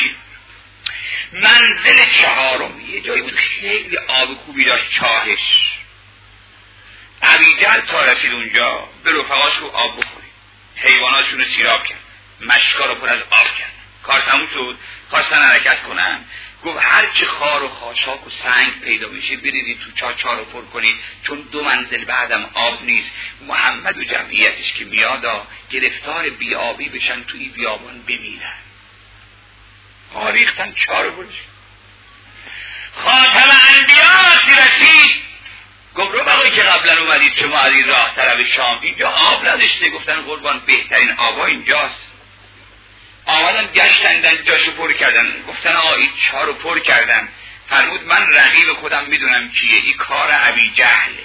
[SPEAKER 1] منزل چهارم یه جایی بود خیلی آب خوبی داشت، چاهش. ابیجهل تا رسید اونجا به رفقاش رو آب بخورید، حیواناتشون رو سیراب کرد، مشکا رو پر از آب کرد. کار تموم شد، خواستن حرکت کنن. گفت هرچی خار و خاشاک و سنگ پیدا میشه بریزید تو چاه، چاه رو پر کنید، چون دو منزل بعدم آب نیست. محمد و جمعیتش که میادا گرفتار بیابی بشن توی بیابان بمیرن. ریختن چاه رو برش. خاتم انبیا وقتی رسید گفت رو بقایی که قبلا اومدید شما از این راه طرف شام، اینجا آب نداشته. گفتن قربان بهترین آبا اینجاست. آمدن گشتندن جاشو پر کردن. گفتن آقا این چاه رو پر کردن. فرمود من رقیب خودم میدونم کیه، این کار ابیجهله.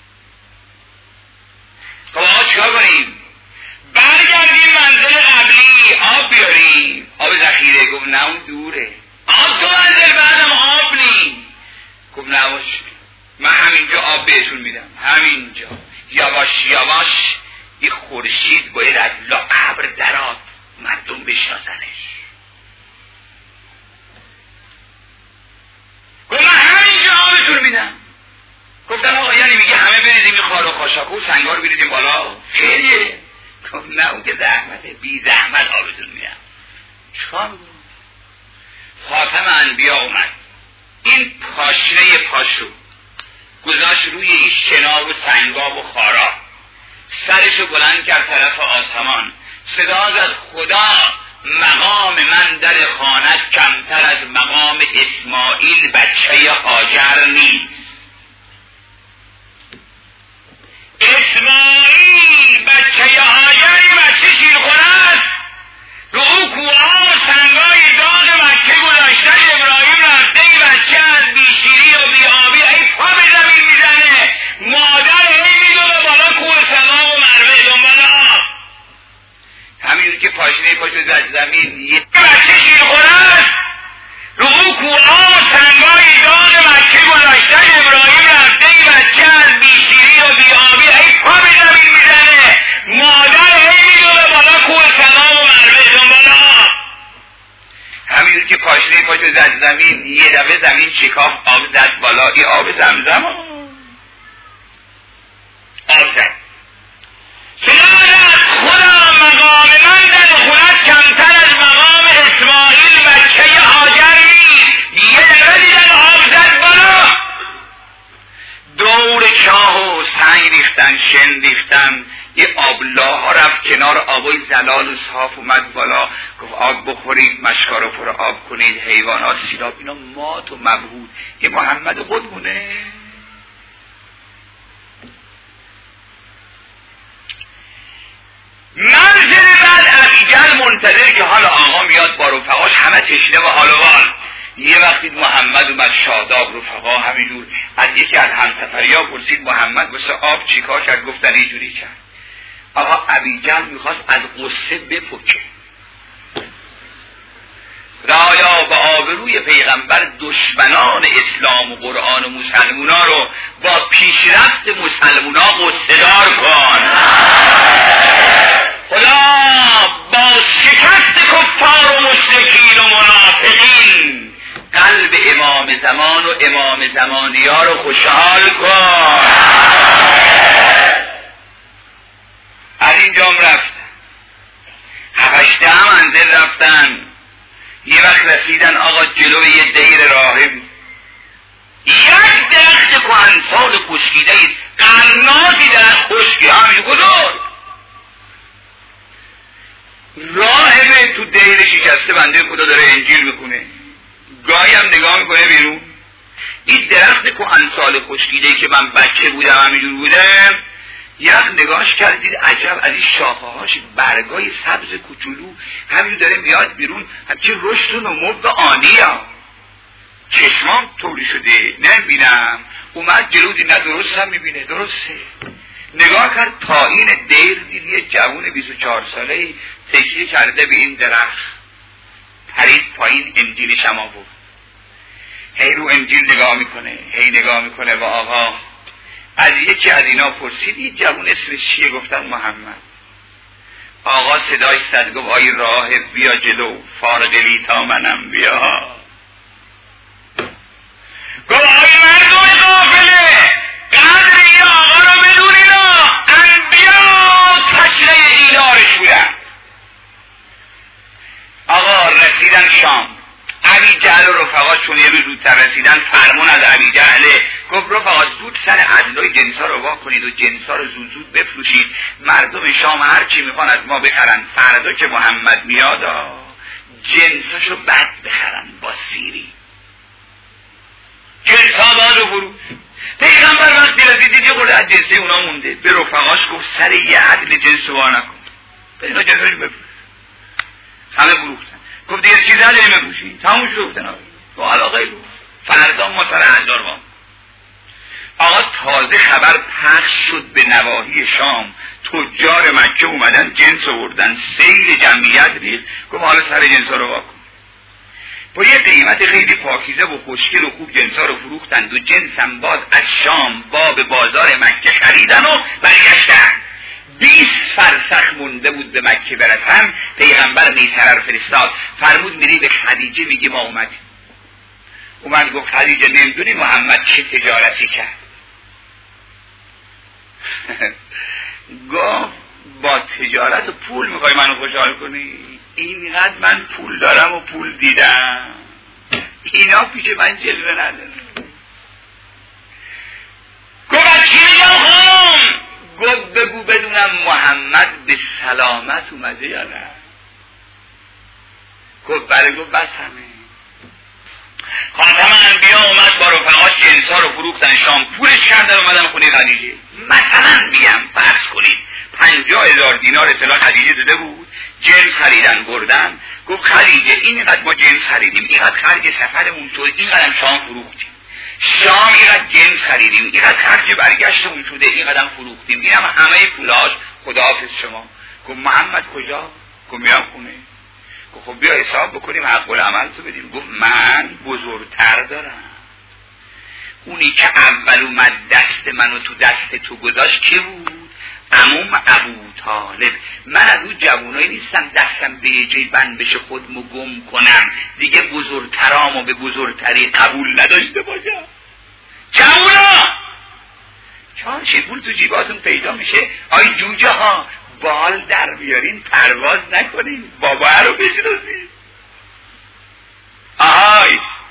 [SPEAKER 1] خب آقا چیکار کنیم؟ برگردیم منزل قبلی آب بیاریم، آب ذخیره. گفت نه اون دوره. آب دو منزل بعدم آب نی. گفت نه باش من همینجا آب بهتون میدم، همینجا. یواش یواش این خورشید باید از لا ابر درات مردم بشناسنش. گفت من همینجا آبتون میدم. گفتن آقا یعنی میگه همه بریزیم این خار و خاشاک و سنگار بریزیم بالا؟ خیلیه. گفت نه اون که زحمته، بی زحمت آبتون میدم. چکار میگم؟ خاتم انبیا اومد، این پاشنه پاشو گذاشت روی این شناب و سنگاب و خارا، سرشو بلند کرد طرف آسمان، صدا زد خدا مقام من در خانت کمتر از مقام اسماعیل بچه هاجر نیست. اسماعیل بچه هاجری بچه شیرخوره است. رو او کوها و سنگای داغ مکه گذاشتن. ابراهیم رفته این بچه از بیشیری و بیابی ای پا به زمین میزنه. مادر ای میدونه بالا کوه سما و مروه دنبال آب. همین که پاشنه پاشو زد زمین یه بچه شیرخوره است. رو او کوها و سنگای داغ مکه گذاشتن. ابراهیم رفته این بچه از بیشیری و بیابی ای پا به زمین میزنه. مادر ای میدونه بالا کوه سما و مروه دنبال آب. همین که پاشنه پاشو زد زمین یه دفعه زمین شکاف، آب زد بالا. این آب زمزم آب زد. سلالت خدا مقام من در خونت کمتر از مقام اسماعیل بچه هاجر نیست. یه دفعه دیدن آب زد بالا. دور چاه و سنگ ریختن، شن ریختن. یه آبلاه ها رفت کنار، آبای زلال و صاف اومد بالا. گفت آب بخورید، مشکا رو پر آب کنید، حیوانات سیراب. اینا مات و مبهود. یه محمد خودمونه. منزل بعد ابیجهل منتظر که حالا آقا میاد با رفقاش، همه تشنه و حالوان. یه وقتی محمد اومد شاداب، رفقا همینجور. از یکی از همسفریا پرسید محمد واسه آب چیکار کرد؟ گفتن اینجوری کرد. آقا ابیجهل میخواست از غصه بپکه. خدایا به آبروی پیغمبر دشمنان اسلام و قرآن و مسلمونا رو با پیشرفت مسلمونا غصه دار کن. خدا با شکست کفار و مشرکین امام زمانی ها رو خوشحال کن. از اینجام رفتن هفشته هم منزل رفتن. یه وقت رسیدن آقا جلو یه دیر راهبی، یک درخت کهنسال خشکیده است، قرناسی درخت خشکی همین بزرگ. راهبه تو دیر شکسته بنده خدا داره انجیل میکنه، گاهی هم نگاه میکنه بیرون. این درخت کهنسال خشکیده که من بچه بودم همینجور بودم، یه وقت نگاهش کردید عجب از این شاخه‌هاش برگای سبز کوچولو همینجور داره میاد بیرون، همچه رشد و نمو و آنی ها. چشمام طوری شده نمیبینم، اومد جلو دید نه درست هم میبینه، درسته. نگاه کرد پایین دیر دید یه جوون بیست و چهار ساله تکیه کرده به این درخت، پرید پایین انجیلش هم آورد. هی رو انجیل نگاه میکنه، هی نگاه میکنه و آقا از یکی از اینا پرسید این جوون اسمش چیه؟ گفتن محمد. آقا صداش زد گفت آی راهب بیا جلو، فارغلی تا منم بیا. گفت آی مردم غافله، قدر این آقا رو بدونینا، انبیا تشنه دیدارش بودن. آقا رسیدن شام، ابی جهل و رفقاشون یه روز زودتر رسیدن، فرمون از ابی جهل گفت رفقا زود سر عدلای جنسا رو وا کنید و جنسا رو زود زود بفروشید، مردم شام هر چی میخوان از ما بخرن، فردا که محمد میاد جنساشو بد بخرن با سیری. جنسا باز و فروش. پیغمبر وقتی رسیدید یه خورده از جنسه اونا مونده، به رفقاش گفت سر یه عدل جنس وا نکن، به اینا جنساشو بفروش. همه فروختن. گفت دیگه چیز نداری بپوشی، تموم شد. گفتن تو علاقه رو فردا ما سر اندار ما. آقا تازه خبر پخش شد به نواحی شام، تجار مکه اومدن جنس آوردن، سیل جمعیت ریخت. گفت حالا سر جنسا رو واکن. با یه قیمت خیلی پاکیزه و خوشگل و خوب جنسا رو فروختند و جنس هم باز از شام باب بازار مکه خریدن و برگشتن. بیست فرسخ مونده بود به مکه برسن، پیغمبر میسرر فرستاد، فرمود میری به خدیجه میگی ما اومدیم. اومد گفت خدیجه نمیدونی محمد چه تجارتی کرد؟ گفت با تجارت و پول میخوای منو خوشحال کنی؟ اینقدر من پول دارم و پول دیدم، اینا پیش من جلوه نداره. گفت چی خانم؟ گفت بگو بدونم محمد به سلامت اومده یا نه؟ گفت بله. گفت بس همه. خاتم انبیا اومد با رفقاش جنسا رو فروختن شام، پولش کردن اومدن خونه خدیجه. مثلا میگم فرض کنید پنجاه هزار دینار اطلاع خدیجه داده بود، جنس خریدن بردن. گفت خدیجه اینقدر ما جنس خریدیم، اینقدر خرج سفرمون شد، اینقدر شام فروختیم، شام اینقدر جنس خریدیم، اینقدر خرج برگشتمون شده، اینقدر فروختیم، اینم همه پولاش، خداحافظ شما. گفت محمد کجا؟ گفت میام خونه. گفت خب بیا حساب بکنیم حق العمل تو بدیم. گفت من بزرگتر دارم، اونی که اول اومد دست منو تو دست تو گذاشت کی بود؟ عموم ابو طالب. من از اون جوانایی نیستم دستم به یه جای بند بشه خودمو گم کنم، دیگه بزرگترامو به بزرگتری قبول نداشته باشم. جوانا چون چه پول تو جیباتون پیدا میشه، آی جوجه ها بال در بیارین، پرواز نکنین، بابا رو بشناسین. آهای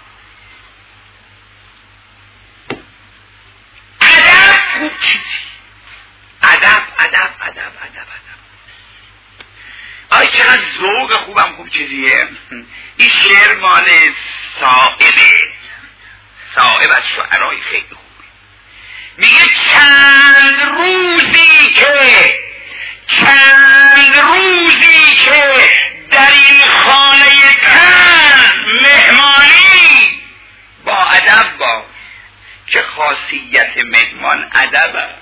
[SPEAKER 1] ادب خوب چیزی، ادب ادب ادب ادب ادب. آی چقدر ذوق خوبم خوب چیزیه. این شعر مال صائبه، صائب از شعرهای خیلی خوبه. میگه چند روزی که چند روزی که در این خانه تن مهمانی، با ادب باش که خاصیت مهمان ادب است.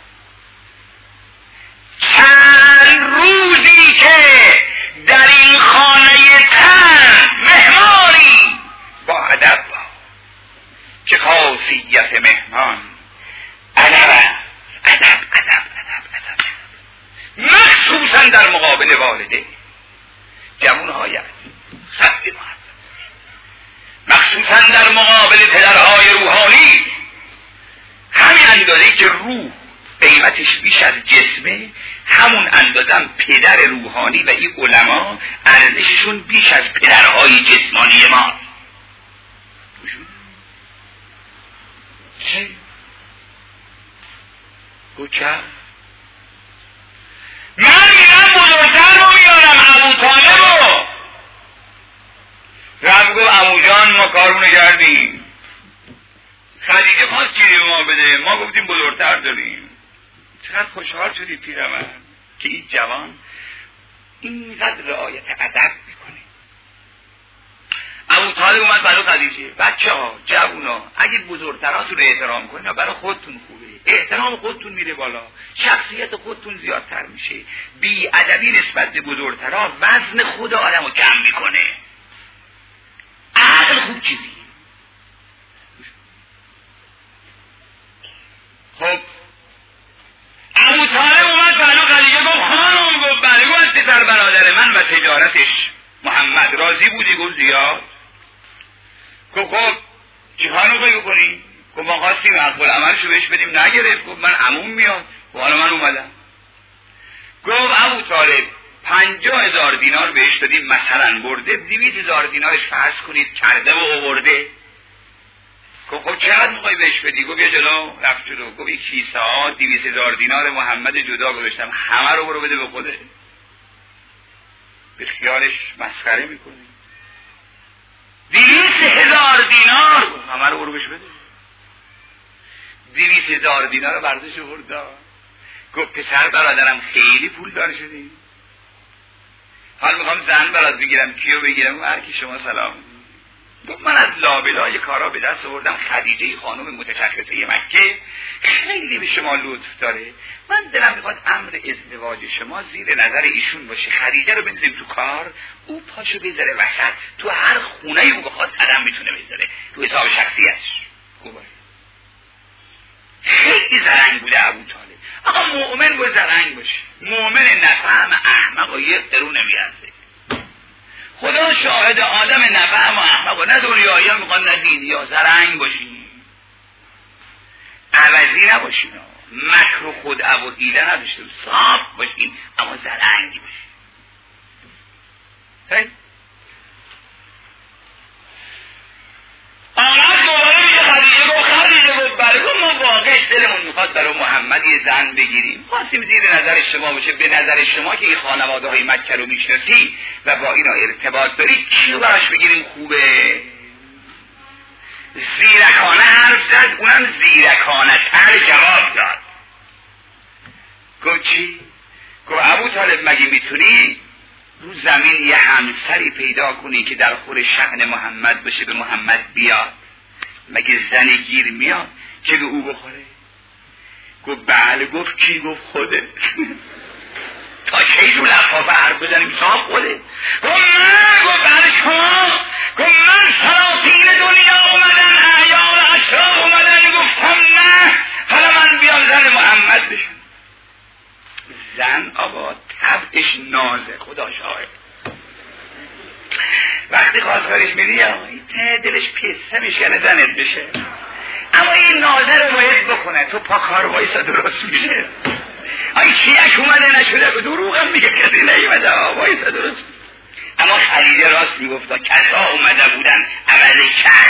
[SPEAKER 1] چند روزی که در این خانه تن مهمانی، با ادب باش که خاصیت مهمان ادب است. ادب ادب ادب ادب، مخصوصا در مقابل والده. جوان‌های خیلی محبت مخصوصا در مقابل پدرهای روحانی. همین اندازه که روح قیمتش بیش از جسمه، همون اندازه پدر روحانی و این علما ارزششون بیش از پدرهای جسمانی ما. چه؟ گوچه؟ من میرم بزرگتر رو میارم ابو طالب رو. رب گفت عمو جان ما کارونو کردیم، خدیجه خواست چیزی به ما بده، ما گفتیم بزرگتر داریم. چقدر خوشحال شدی پیرمرد که این جوان اینقدر رعایت ادب میکنه. ابو طالب اومد برای خدیجه، بچه ها جوونا اگه بزرگتراتون رو احترام کنید برای خودتون خوبه، احترام خودتون میره بالا، شخصیت خودتون زیادتر میشه. بی ادبی نسبت به بزرگترها وزن خود آدمو کم میکنه. عقل خوب چیزی. خب ابو طالب اومد برای خدیجه گفت خانم، گفت بله. گفت پسر برادر من و تجارتش محمد راضی بودی؟ گفت زیاد. گفت خب چی کار می‌خوای بکنی؟ گفت ما خواستیم اقبال عملشو بهش بدیم نگرفت. گفت من عموم میاد. گفت حالا من اومدم. گفت ابو طالب پنجاه هزار دینار بهش دادیم مثلا برده، دویست هزار دینارش فرض کنید کرده و آورده. گفت خب چقدر میخوای بهش بدی؟ گفت بیا جلو. رفت جلو. گفت این کیسه ها دویست هزار دینار محمد جدا گذاشتم، همه رو برو بده به خوده. به خیالش مسخره میکنه. دویست هزار دینار گفت همه رو برو بهش بده. دویست هزار دینار برداشت برد. گفت پسر برادرم خیلی پول دار شدی، حال میخوام زن برات بگیرم. کیو بگیرم؟ هر کی شما سلام. گفت من از لابلای کارا به دست آوردم خدیجه خانم متشخصه مکه، خیلی به شما لطف داره، من دلم میخواد امر ازدواج شما زیر نظر ایشون باشه. خدیجه رو بنزیم تو کار، او پاشو بذاره وسط، تو هر خونه او بخواد قدم میتونه بذاره، تو حساب شخصیتش. خوبه. خیلی زرنگ بوده ابو طالب. آقا مؤمن باید زرنگ باشه، مؤمن نفهم احمق و یک قرو نمیارزه. خدا شاهد آدم نفهم و احمق و نه دوریایی ها میخوان نه دینی ها زرنگ باشین، عوضی نباشین، مکر و خدعه و دیده نداشتیم، صاف باشین اما زرنگی باشین. آنها دوباره میگه خدیجه گفت خدیجه گفت بله. گفت ما واقعش دلمون میخواد برای محمد یه زن بگیریم، خواستیم زیر نظر شما باشه. به نظر شما که این خانواده های مکه رو میشناسی و با اینا ارتباط داری، کیو براش بگیریم خوبه؟ زیرکانه حرف زد، اونم زیرکانه تر جواب داد. گفت چی؟ گفت ابو طالب مگه میتونی رو زمین یه همسری پیدا کنی که در خور شأن محمد باشه، به محمد بیاد؟ مگه زن گیر میاد که به او بخوره؟ گفت بله. گفت کی؟ گفت خوده. تا کی رو لفافه حرف بزنیم صاحب خوده؟ گفت من. گفت بله شما. گفت من سلاطین دنیا اومدن، اعیان اشراف اومدن، گفتم نه حالا من بیام زن محمد بشم. زن آقا طبعش نازه، خدا شاهد. وقتی خواستگارش میری این ته دلش پسته میشکنه زنت بشه، اما این نازه رو باید بکنه، تو پا کار وایسا درست میشه. این چیش اومده نشده به دروغ هم میگه کسی نیومده وایسا درست. اما خدیجه راست میگفتا، کسا اومده بودن عوض کس.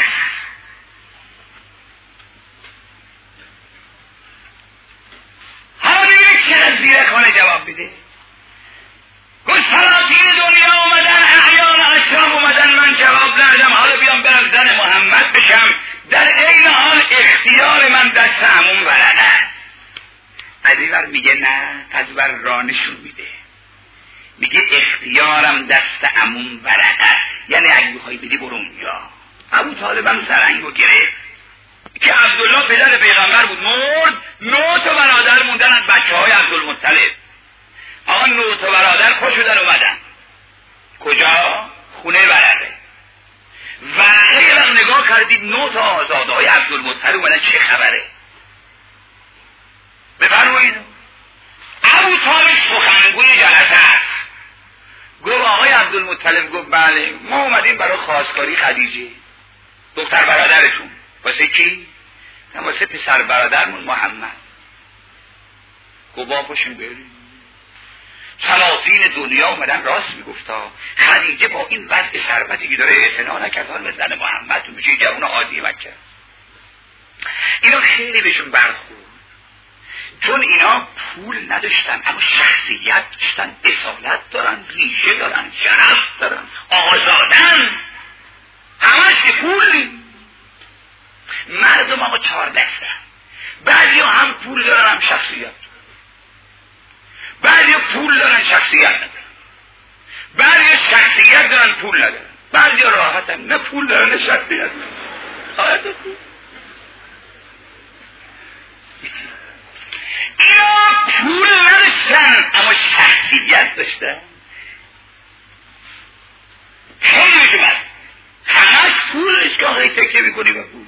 [SPEAKER 1] حالا ببینید چقدر زیرکانه جواب بده. گفت سلاطین دنیا اومدن، احیان اشراف اومدن، من جواب ندادم، حالا بیام برم زن محمد بشم. در عین حال اختیار من دست عموم ورد است. از این ور میگه نه، از ور رانشون میده، میگه اختیارم دست عموم ورد است، یعنی اگه میخوای بدی برو اونجا. ابو طالبم سرنگو گرفت که عبدالله پدر پیغمبر بود، مرد، نه تا برادر موندن از بچه های عبدالمطلب. آقا نه تا برادر خوش شدن اومدن کجا؟ خونه برده. واقعا یه وقت نگاه کردید نه تا آزاده های عبدالمطلب اومدن، چه خبره؟ بفرمایید. ابو طالب سخنگوی جلسه است. گفت آقای عبدالمطلب. گفت بله ما اومدیم برای خواستگاری خدیجه. دختر برادرتون. واسه کی؟ واسه پسر برادرمون محمد. گفت پاشین بریم. سلاطین دنیا اومدن راست میگفتا. خدیجه با این وضع ثروتی که داره اعتنا نکرد حال زن محمد تو میشه جوون عادی مکه. اینا خیلی بهشون برخورد، چون اینا پول نداشتن اما شخصیت داشتن، اصالت دارن، ریشه دارن، شرف دارن، آزادن، همش که پول. مردم آقا چهار دسته، بعضی هم پول دارن هم شخصیت، بعضی پول دارن شخصیت ندارن، بعضی شخصیت دارن پول ندارن، بعضی راحتن نه پول دارن نه شخصیت دارن. اینا پول نداشتن اما شخصیت داشتن. خیلی بشمد همش پول اشگاهی تکیه میکنی به پول.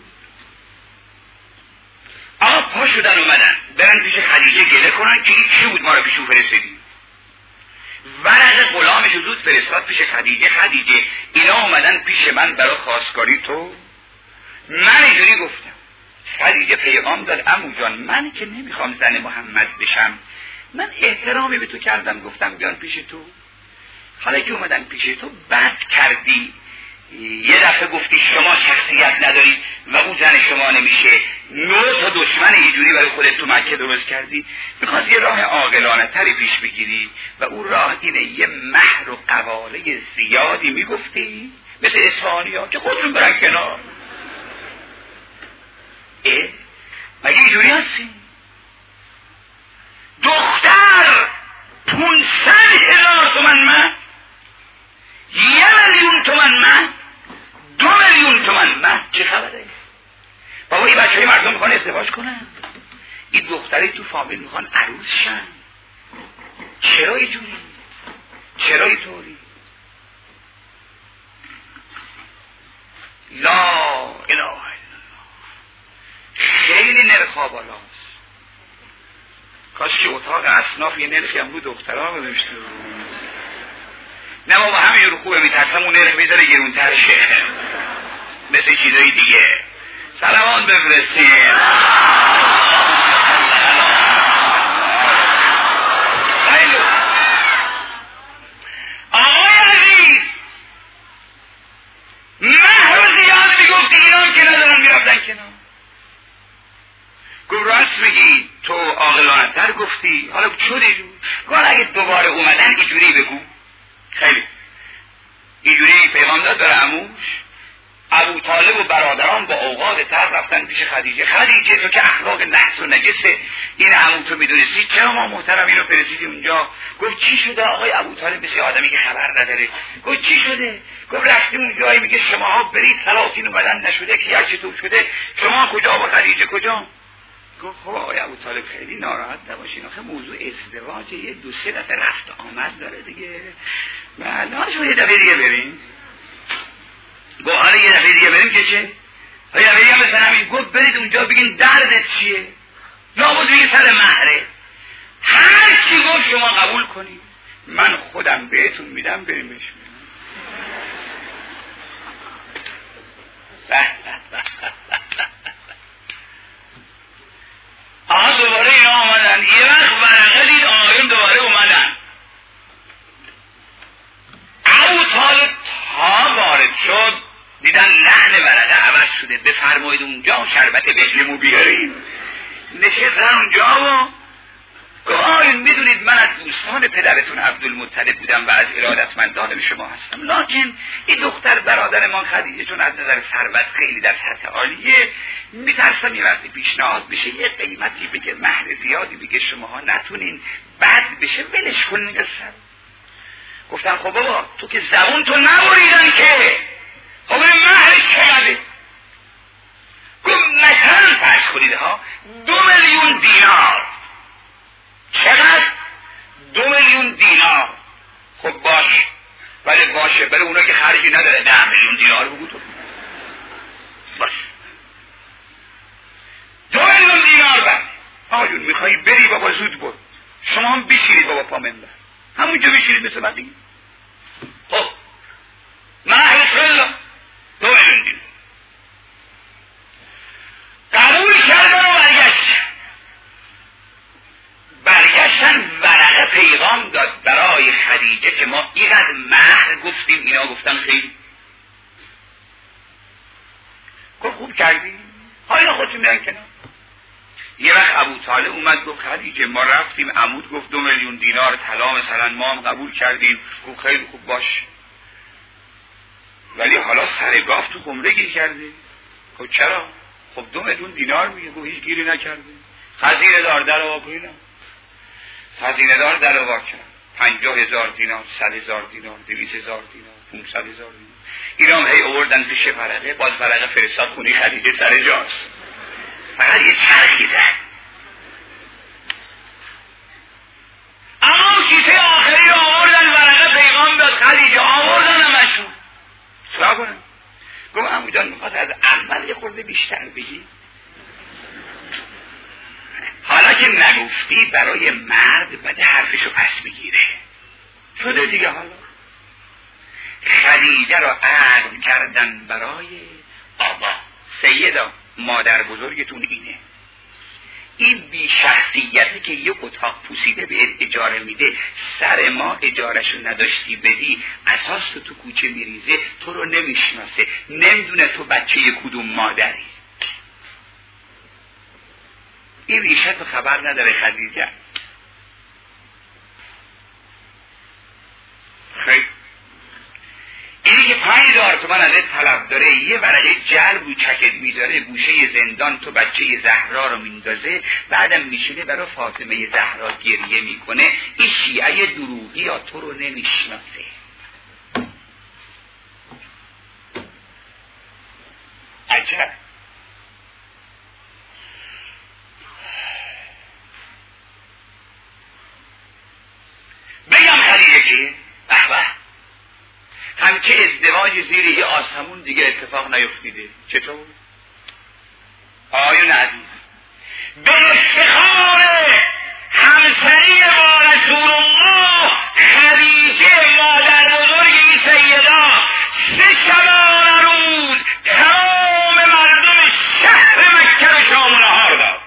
[SPEAKER 1] اما پا شدن اومدن برن پیش خدیجه گله کنن که این چی بود ما رو پیشون فرستادی. ورق غلامش رو زود فرستاد پیش خدیجه. خدیجه اینا اومدن پیش من برای خواستگاری تو. من اینجوری گفتم. خدیجه پیغام داد عمو جان من که نمیخوام زن محمد بشم، من احترامی به تو کردم گفتم بیان پیش تو. حالا که اومدن پیش تو بد کردی، یه دفعه گفتی شما شخصیت ندارید و اون زن شما نمیشه، نوع تا دشمن اینجوری برای خودت تو مکه درست کردی. میخواست یه راه عاقلانه تری پیش بگیری و اون راه اینه یه مهر و قواله زیادی میگفتی مثل اصفهانی ها که خودشون برن کنار. اه مگه اینجوری هستی؟ دختر پونصد هزار تومن من، یه میلیون تومن من، دو میلیون تومن من، چه خبره؟ بابا این بچه های مردم میخوان ازدواج کنن، این دختری تو فامیل میخوان عروس شن. چرا اینجوری؟ چرا اینطوری؟ لا اله الا الله. خیلی نرخ بالاست. کاش که اتاق اصناف یه نرخی هم رو دخترها گذاشته. نه بابا همین رو خوبه، میترسم اون نرخ بذاره گرونتر شه مثل چیزایی دیگه. سلامات بفرستیم. خیلی آقای عزیز مهر زیاد میگفت اینا که ندارن میرفتن کنار. گفت راست میگی تو عاقلانه تر گفتی، حالا شده جون گفت اگه دوباره اومدن اینجوری بگو. خیلی اینجوری پیغام داد داره عموش. ابو طالب و برادران با اوقات تر رفتن پیش خدیجه. خدیجه تو که اخلاق نحس و نجسه این عمو تو میدونستی، چرا ما محترم اینو فرستیدی اونجا؟ گفت چی شده آقای ابو طالب؟ مثل آدمی که خبر نداره. گفت چی شده؟ گفت رفتیم اونجایی میگه شماها برید سلاطین اومدن نشده که یک چطور شده، شما کجا و خدیجه کجا؟ گفت خب آقای ابو طالب خیلی ناراحت نباشین، آخه موضوع ازدواج یه دو سه دفعه رفت آمد داره دیگه. بله شما یه دفعه دیگه بریم. گفت حالا یه دفعه دیگه بریم که چه؟ یه دفعه دیگه مثلا همین. گفت برید اونجا بگین دردت چیه؟ لابد بگین سر مهره. هر چی گفت شما قبول کنید، من خودم بهتون میدم بریم بهش میدم. آها دوباره اینا آمدن. یه وقت ورقه دید آقایون دوباره اومدن. ابو طالب تا وارد شد دیدن لحن ورقه عوض شده. بفرمایید اونجا شربت بهلمو بیارین. نشستن اونجا و گفت آقایون میدونید من از دوستان پدرتون عبدالمطلب بودم و از ارادتمندان شما هستم، لکن این دختر برادر ما خدیجه چون از نظر ثروت خیلی در سطح عالیه، میترسم یه وقتی پیشنهاد بشه یه قیمتی بگه، مهر زیادی بگه، شماها نتونین بد بشه ولش کنین قصه. گفتم خب بابا تو که زبون تو نبریدن که، خب این مهرش چقدره؟ گفت مثلا فرض کنید ها دو میلیون دینار. چقدر؟ دو میلیون دینار. خب باش، ولی باشه برای اونا که خرجی نداره ده میلیون دینار بگو تو. باش دو میلیون دینار بند. آجون میخوایی بری بابا زود برد، شما هم بشیرید بابا پا منبر، همونجا بشیرید مثل بقیه. خب مهر الله دو میلیون دینار. بعد مهر گفتیم، اینا گفتن خیلی. گفت خوب کردیم، حالا خودتون میرن کنار. یه وقت ابو طالب اومد گفت خدیجه ما رفتیم، عمود گفت دو میلیون دینار طلا مثلا ما هم قبول کردیم. گفت خیلی خوب باش، ولی حالا سرگاف تو خمره گیر کرده. خب چرا؟ خب دو میلیون دینار میگه. گفت هیچ گیری نکرده. خزینه دار در واکنم، خزینه دار در واکنم پنجاه هزار دینار، صد هزار دینار، دویست هزار دینار، پونصد هزار دینار. اینا هم هی آوردن پیش فرقه، باز فرقه فرستاد خونی خدیجه سر جاست. فقط یه چرخی زد. اما کیسه آخری رو آوردن، ورقه پیغام داد خدیجه، آوردن همشون. چرا کنم؟ گفت عمو جان میخواست از اول یه خورده بیشتر بگی. حالا که نگفتی برای مرد بده حرفشو پس بگیره. شده دیگه. حالا خدیجه رو عقد کردن برای آبا. سیدا مادر بزرگتون اینه. این بی شخصیتی که یه اتاق پوسیده بهت اجاره میده، سر ما اجارهشو نداشتی بدی، اساس تو تو کوچه میریزه، تو رو نمیشناسه، نمیدونه تو بچه کدوم مادری. این ریشه تو خبر نداره خدیجه. خیلی اینی که پنج هزار تومن ازت طلب داره، یه ورقه جلب رو چکت میذاره، گوشه زندان تو بچه زهرا رو میندازه، بعدم میشینه برای فاطمه زهرا گریه میکنه. این شیعه دروغی یا تو رو نمیشناسه. عجب. بگم خلیجه که احوه همچه ازدواج زیر یه آسمون دیگه اتفاق نیفتیده. چطور؟ آیون عزیز، به افتخار همسری با رسول الله خدیجه مادر بزرگ این سیدا سه شبانه روز تمام مردم شهر مکه شام و نهار داد.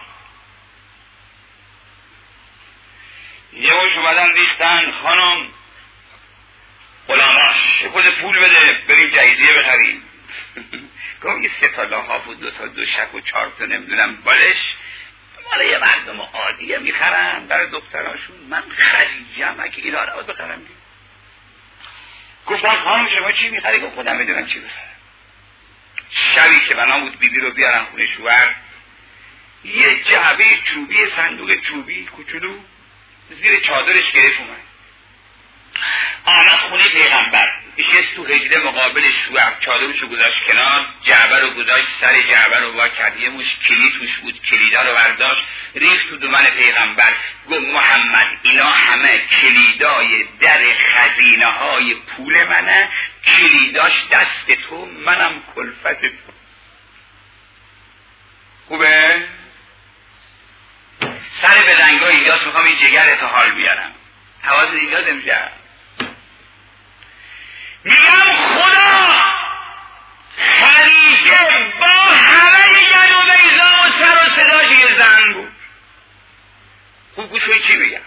[SPEAKER 1] یه وش اومدن ریختن خانم غلاماش خود پول بده بریم جهیزیه بخریم. گفت یه سه تا لاحاف و دو تا دو شک و چهار تا نمیدونم بالش مال یه مردم عادیه میخرن برای دختراشون. من خدیجه‌ام اگه اینا رو بخرم. گفتم خانم شما چی میخری؟ گفت خودم میدونم چی بخرم. شبی که بنا بود بیبی رو بیارن خونه شوهر، یه جعبه چوبی صندوق چوبی کوچولو زیر چادرش گرفت اومد. آمد خونه پیغمبر نشست تو حجره مقابل شوهر، چادرشو گذاشت کنار، جعبه رو گذاشت سر جعبه رو وا کرد، یه مش کلید توش بود، کلیدا رو برداشت ریخت تو دامن پیغمبر. گفت محمد اینا همه کلیدای در خزینه های پول منه، کلیداش دست تو، منم کلفت تو. خوبه؟ سر بدنگاه اینجاست، میخوام این جگرتو حال بیارم. حواظ اینجا دمجه میگم خدا خدیجه با همه ید و بیضا و سر و صداش یه زن بود. خوب گوش کنید چی میگم.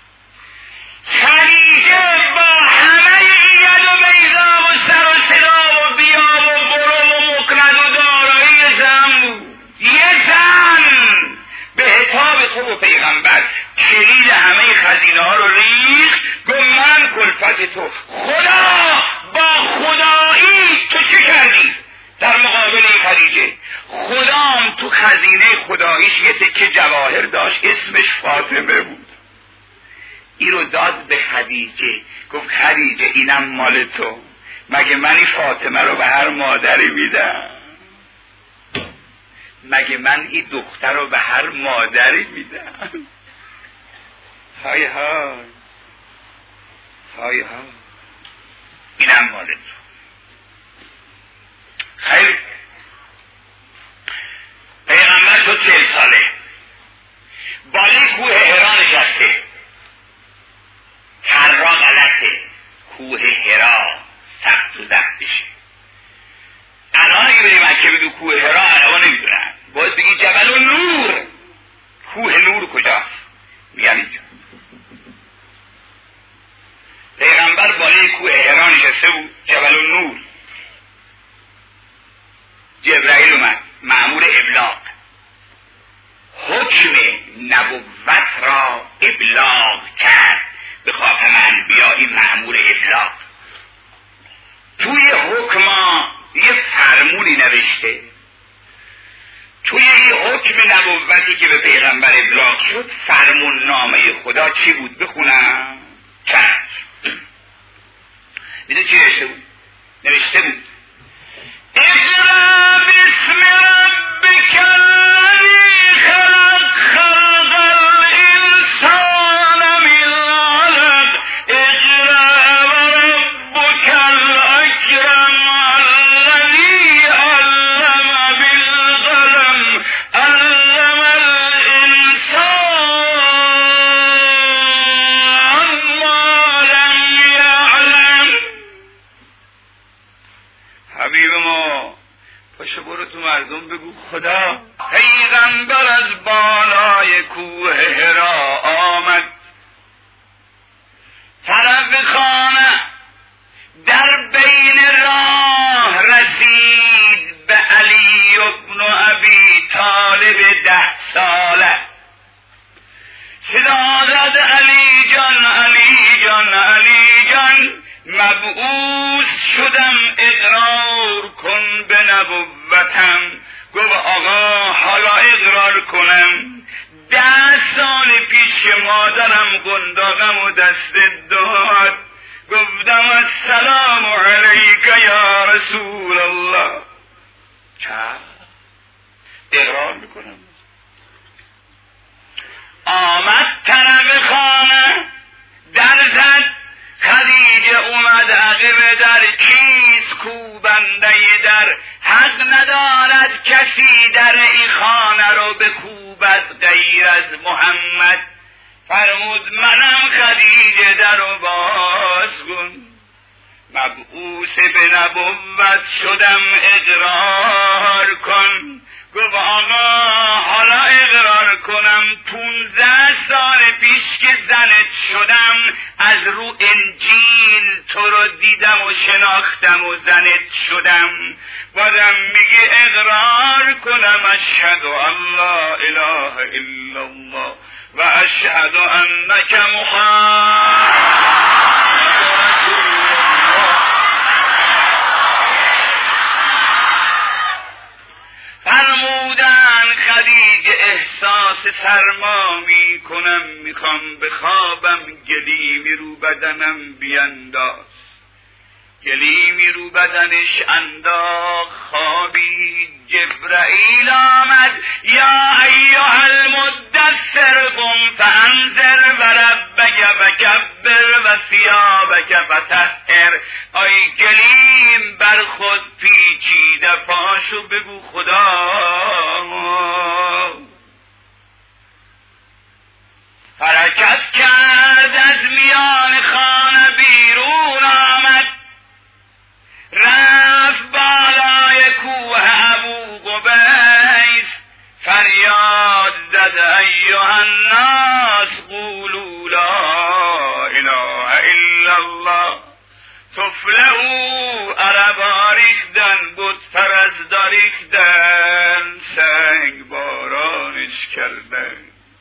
[SPEAKER 1] خدیجه با همه ید و بیضا و سر و صدا و بیا و برو و مکند و دارایی زن بود. یه زن به حساب تو و پیغمبر کلید همه خزینه ها رو ریخت. گفت من کلفت تو. خدا با خدایی تو چه کردی در مقابل این خدیجه؟ خدام تو خزینه خداییش یه تکه جواهر داشت اسمش فاطمه بود. این رو داد به خدیجه. گفت خدیجه اینم مال تو. مگه من این فاطمه رو به هر مادری میدم؟ مگه من این دختر رو به هر مادری میدم؟ های های های های اینم مال تو. خیلی پیغمبر شد چهل ساله، بالای کوه هرا نشسته. هر را غلطه، کوه هرا سخت و زختشه. الان اگه بریم مکه بگو کوه هرا، الان نمیدونن، باید بگی جبل نور. کوه نور کجاست؟ میگن اینجا. پیغمبر بالای کوه حرا نشسته بود، جبل النور. جبرائیل اومد، مأمور ابلاغ، حکم نبوت را ابلاغ کرد به خاتم انبیا. این مأمور ابلاغ توی حکما یه فرمونی نوشته، توی این حکم نبوتی که به پیغمبر ابلاغ شد فرمون نامه خدا چی بود؟ بخونم چند میده چی نوشته بود؟ نوشته بود اقرأ باسم ربک الذی خلق خلق الانسان من علق اقرأ وربک الاکرم الذی علم بالقلم علم الانسان ما لم یعلم. حبیب ما پاشو برو تو مردم بگو خدا پیغمبر از بالای کوه حرا آمد، طرف خانه در بین راه رسید به علی ابن ابی طالب ده ساله. صدا زد علی جان علی جان علی جان، مبعوث شدم اقرار کن به نبوتم. گفت آقا حالا اقرار کنم، ده سال پیش که مادرم قنداقم و دست داد گفتم السلام علیک یا رسول الله. چه؟ اقرار میکنم. آمد طرف خانه، در زد، خدیجه اومد عقب در، کیس کوبنده در، حق ندارد کسی در این خانه رو بکوبد غیر از محمد. فرمود منم خدیجه در رو باز کن. مبعوث به نبوت شدم اقرار کن. گفت آقا حالا اقرار کنم، پونزده سال پیش که زنت شدم از رو انجیل تو رو دیدم و شناختم و زنت شدم. بازم میگی اقرار کنم اشهد ان لا اله الا الله و اشهد انک محمد رسول الله. فرمودن خدیجه احساس سرما می کنم، میخوام به خوابم، گلیمی رو بدنم بینداز. گلیمی رو بدنش انداخت، خوابی. جبرائیل آمد، یا ایها المدثر قم فانذر و ربک فکبر و ثیابک فطهر. آی گلیم بر خود پیچیده، پاشو بگو خدا. حرکت کرد، از میان خانه بیرون آمد، رفت بالای کوه ابو قبیس، فریاد زد ایها الناس قولوا لا اله الا الله تفلحوا. عربا ریختن، بت پرستا ریختن، سنگ بارانش کردن.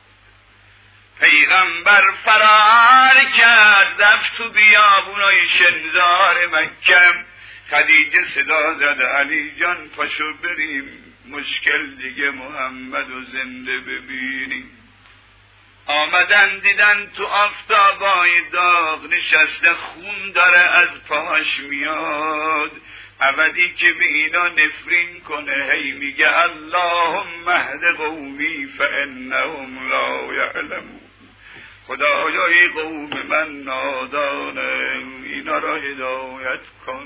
[SPEAKER 1] پیغمبر فرار کرد، رفت تو بیابونای شنزار مکه. خدیجه صدا زد علی جان پاشو بریم، مشکل دیگه محمد و زنده ببینیم. آمدن دیدن تو آفتابای داغ نشسته، خون داره از پاش میاد. عبدی که به اینا نفرین کنه هی میگه اللهم اهد قومی فانهم لا یعلمون. خدایای قوم من نادانه، اینا را هدایت کن.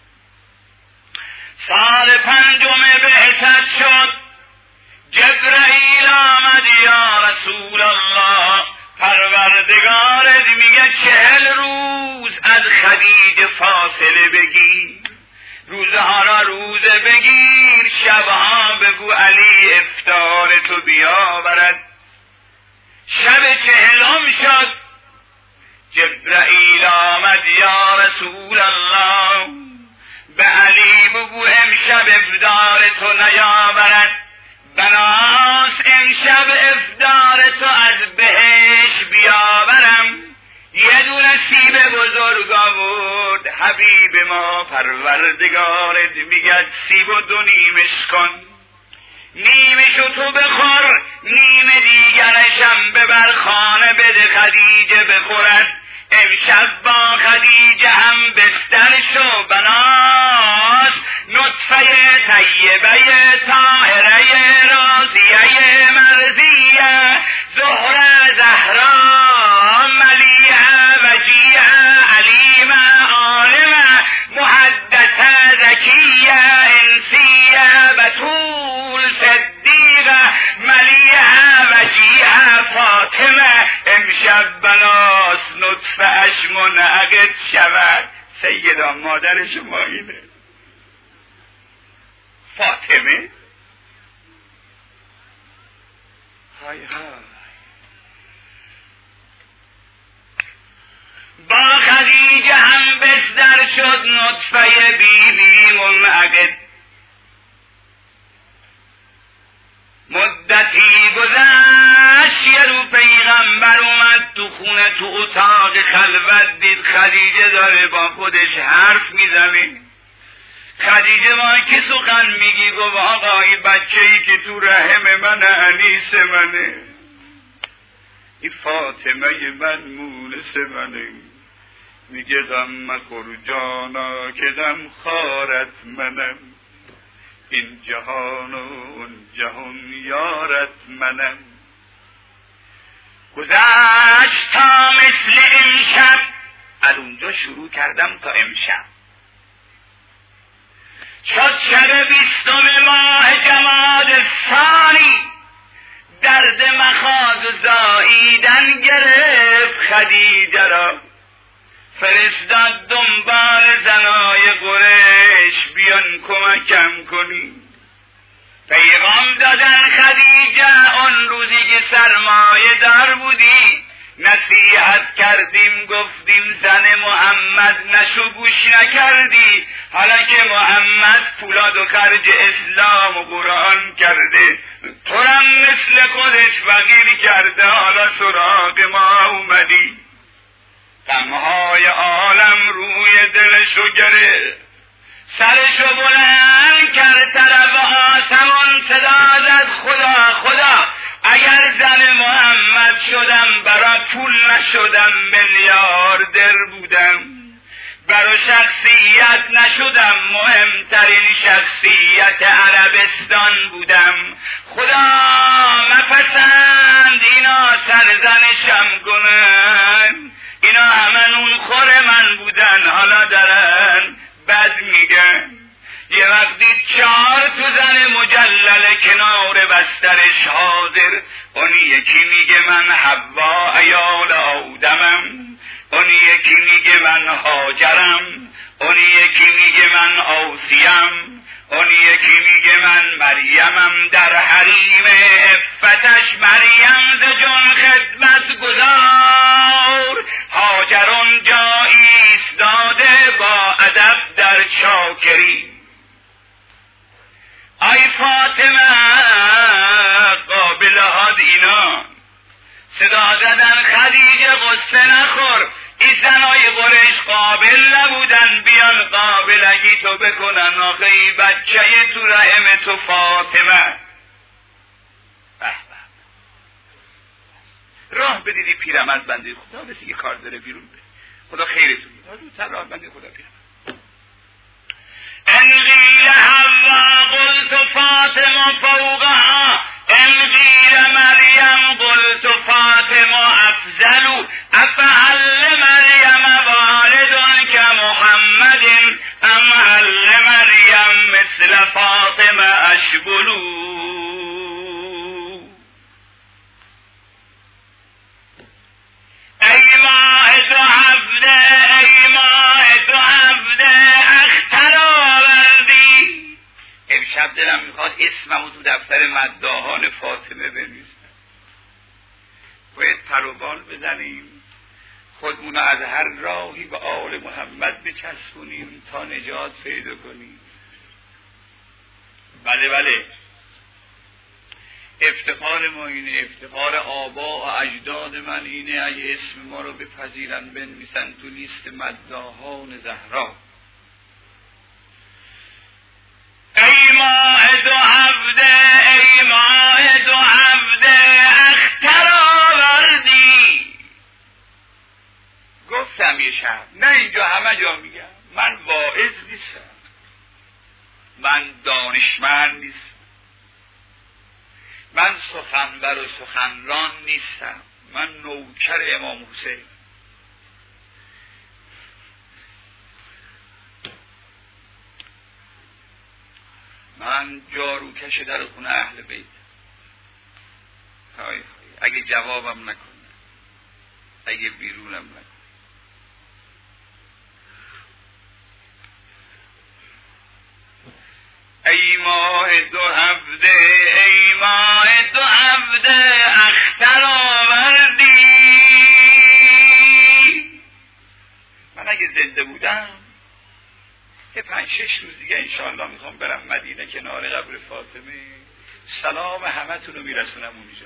[SPEAKER 1] سال پنجم بعثت شد، جبرائیل آمد، یا رسول الله پروردگارت میگه چهل روز از خدیجه فاصله بگیر، روزها را روزه بگیر، شبها بگو علی افطار تو بیاورد. شب چهلم شد، جبرائیل آمد یا رسول الله، به علی بگو امشب افطار تو نیاورد، بناس امشب افطار تو از بهش بیاورم. یه دونه سیب بزرگ آورد حبیب ما پروردگارت، میگه سیب و دو نیمش کن، نیمشو تو بخور، نیم دیگرشم ببر خانه بده خدیجه بخورد. امشب با خدیجه هم بستر شو بناس، نطفه طیبه طاهره راضیه مرضیه، زهره زهرا ملیحه وجیحه علیمه عالمه، محدثه ذکیه انسیه بتول صدیقه ملیحه وجیحه فاطمه. امشب بناس نطفه اش منعقد شود. سیدا مادر شما اینه فاطمه. های های با خدیجه هم بستر شد نطفه بیبی منعقد. مدتی گذشت یه رو پیغمبر اومد تو خونه، تو اتاق خلوت دید خدیجه داره با خودش حرف میزنه. خدیجه ما که سخن میگی؟ گفت آقا این بچه ای که تو رحم من انیس منه، این فاطمه من مونس منه. میگه دم مخور جانا که دم خارت منم، این جهان و اون جهان یارت منم. گذشت تا مثل امشب، از اونجا شروع کردم تا امشب. شد شب بیستم ماه جماد ثانی، درد مخاض زاییدن گرفت خدیجه را. فرستاد دنبال زنای قریش بیان کمکم کنی. پیغام دادن خدیجه اون روزی که سرمایه دار بودی، نصیحت کردیم گفتیم زن محمد نشو گوش نکردی. حالا که محمد پولاد و خرج اسلام و قرآن کرده، تو هم مثل خودش فقیر کرده، حالا سراغ ما اومدی. غمهای عالم روی دلشو گره، سرشو بلند کرد طرف آسمان، صدا زد خدا خدا، اگر زن محمد شدم برا پول نشدم میلیاردر بودم، برا شخصیت نشدم مهمترین شخصیت عربستان بودم. خدا مپسند اینا سرزنشم کنن، اینا همه نون خور من بودن، حالا دارن بد میگن. یه وقتی چهار تو زن مجلل کنار بسترش حاضر، اون یکی میگه من حوا عیال آدمم، اون یکی میگه من هاجرم، اون یکی میگه من آسیم، اون یکی میگه من مریمم. در حریم عفتش مریم ز جان خدمت گذار، هاجر اونجا ایستاده با ادب در چاکری. ای فاطمه قابل هاد اینا صدا زدن خدیجه غصه نخور، این زنای قریش قابل نبودن بیان قابلگی تو بکنن. آخه این بچه تو رحم تو فاطمه. راه بدیدی پیرمرد بنده خدا بسی که کار داره بیرون بده، خدا خیرتون میده. زودتر راه بنده خدا پیرمرد. ان قیل حوا قلت فاطمه فوقها، ان قیل مریم قلت فاطمه افضل، افعل مریم والد کمحمد، ام هل مریم مثل فاطمه اشبلو. ای ماه دو هفته، ای ماه دو هفته اختر آوردی. امشب دلم میخواد اسممو تو دفتر مداحان فاطمه بنویسم. باید پر و بال بزنیم، خودمون از هر راهی به آل محمد بچسبونیم تا نجات پیدا کنیم. بله بله، افتخار ما اینه، افتخار آبا و اجداد من اینه. اگه اسم ما رو بپذیرن بنویسن تو لیست مداحان زهرا. ای ماه دو هفته، ای ماه دو هفته اختر آوردی. گفتم یه شب، نه اینجا همه جا میگم، من واعظ نیستم، من دانشمند نیستم، من سخنور و سخنران نیستم، من نوکر امام حسین. من جاروکش در خونه اهل بیت. های های اگه جوابم نکنه، اگه بیرونم نکنه. ای ماه دو هفته، ای ماه دو هفته اختر آوردی. من اگه زنده بودم یه پنج شش روز دیگه انشاءالله میخوام برم مدینه کنار قبر فاطمه، سلام همه تون رو میرسونم اونجا.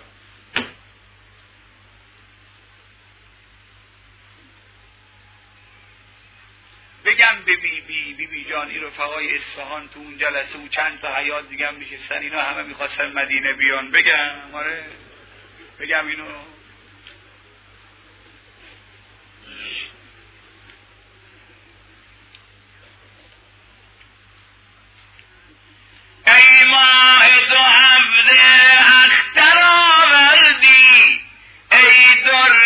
[SPEAKER 1] بگم به بی بی بی بی جانی رفقای اصفهان تو اون جلسه و چند تا حیات دیگه هم نشستن، اینا همه میخواستن مدینه بیان. بگم آره، بگم اینو. ای ماه دو هفته اختر آوردی، ای در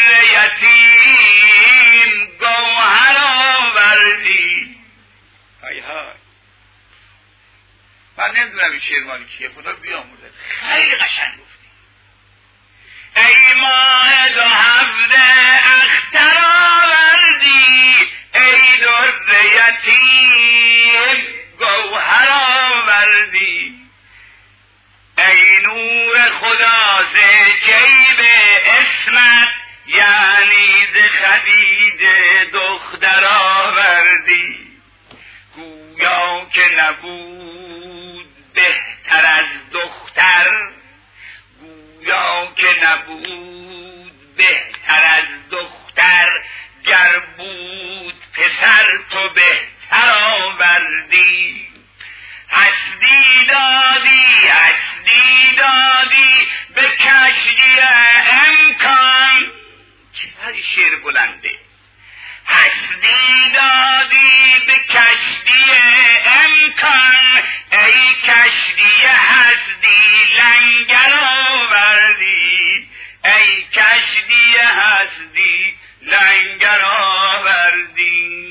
[SPEAKER 1] یتیم گوهر آوردی. های های من نمیدونم این شعر مالی کیه، خدا بیامرزد، خیلی قشنگ گفتی. ای ماه دو هفته اختر آوردی، ای در یتیم گوهر آوردی. ای نور خدا ز جیب اسمت، یعنی ز خدیجه دختر آوردی. گویا که نبود بهتر از دختر، گویا که نبود بهتر از دختر، گر بود پسر تو بهتر آوردی. حسدی دادی، حسدی دادی به کشتی امکان. چقدر شعر بلنده. حسدی دادی به کشتی امکان، ای کشتی حسدی لنگر آوردی. ای کشتی حسدی لنگر آوردی.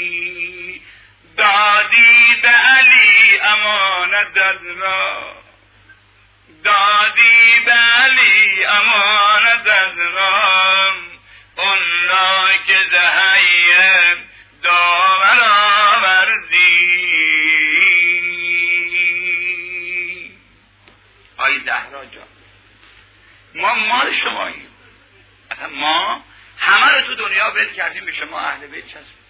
[SPEAKER 1] دادی به علی امانت را، دادی به علی امانت را، اون را که زهیه داور آوردی. آی زهرا جان، ما مال شماییم، اصلا ما همه رو تو دنیا ول کردیم، به شما اهل بیت چسبیم.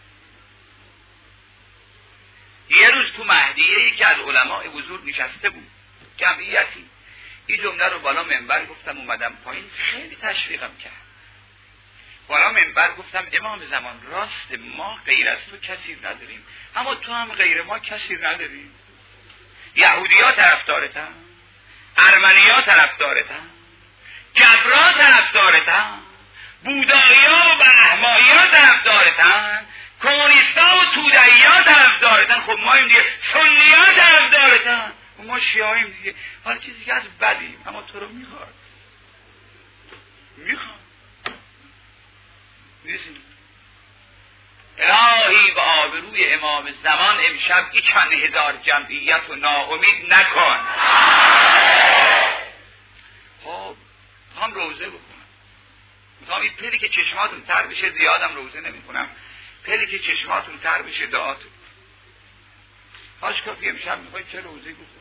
[SPEAKER 1] یه روز تو مهدیه یکی از علماء بزرگ نشسته بود، جمعیتی، این جمله رو بالا منبر گفتم، اومدم پایین خیلی تشویقم کرد. بالا منبر گفتم امام زمان راست، ما غیر از تو کسی نداریم، اما تو هم غیر ما کسی نداریم. یهودی ها طرفدارتن، ارمنی ها طرفدارتن، جبرا طرفدارتن، بودایی ها و برهمایی ها طرفدارتن، کمونیست ها و تودایی ها طرفدارتن. خب ما این دیگه سنی ها طرفدارتن، ما شیعاییم دیگه. حالا چیزی که از بدیم، اما تو رو میخواد میخواد نیستیم. الهی به آبروی امام زمان امشب ای چند هزار جمعیت و ناامید نکن. خب میخوام روزه بکنم، میخوام این پلی که چشماتون تر بشه، زیادم روزه نمی کنم، پلی که چشماتون تر بشه دعاتون. هاش کافی امشب میخواید چه روزه بکنم.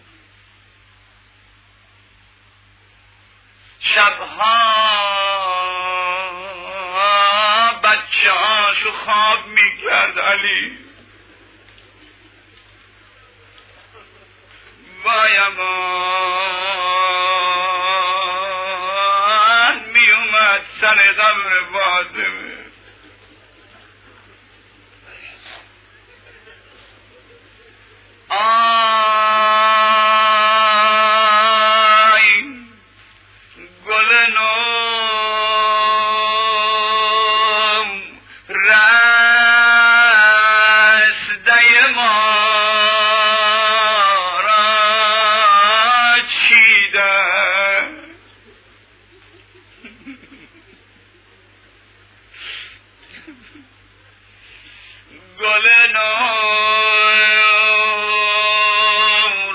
[SPEAKER 1] شبها بچه هاشو خواب میکرد علی. وای امان میومد سر قبر فاطمه. آی گل نوم رسته ما را چیده. گل نوم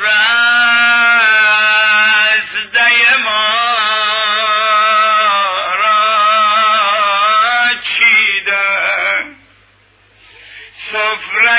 [SPEAKER 1] رسته ما را چیده. سفره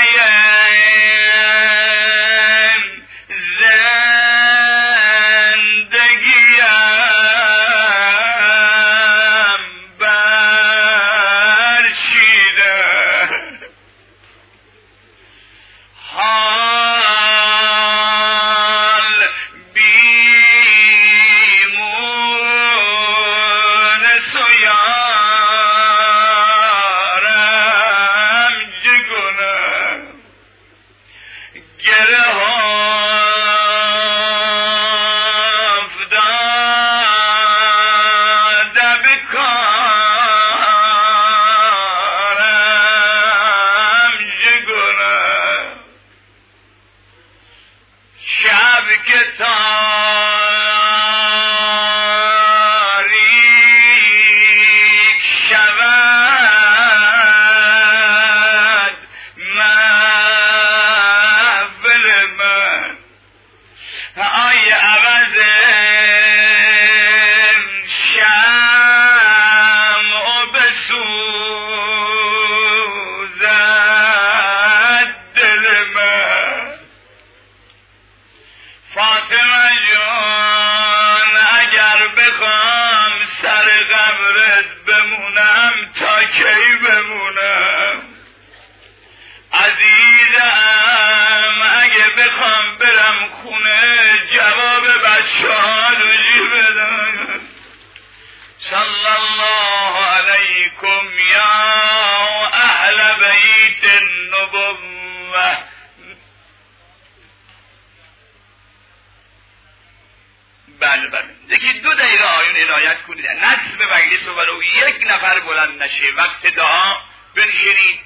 [SPEAKER 1] بله بله یکی دو دقیقه آیون عنایت کنید نصب مجلس رو برای یک نفر بلند نشه. وقت دعا بنشینید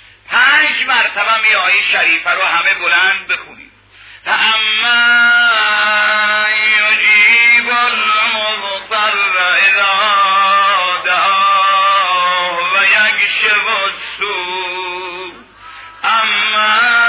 [SPEAKER 1] پنج مرتبه می آیه شریفه رو همه بلند بخونید. فاما یجیب المضطر اذا دعاه و یکشف السوء اما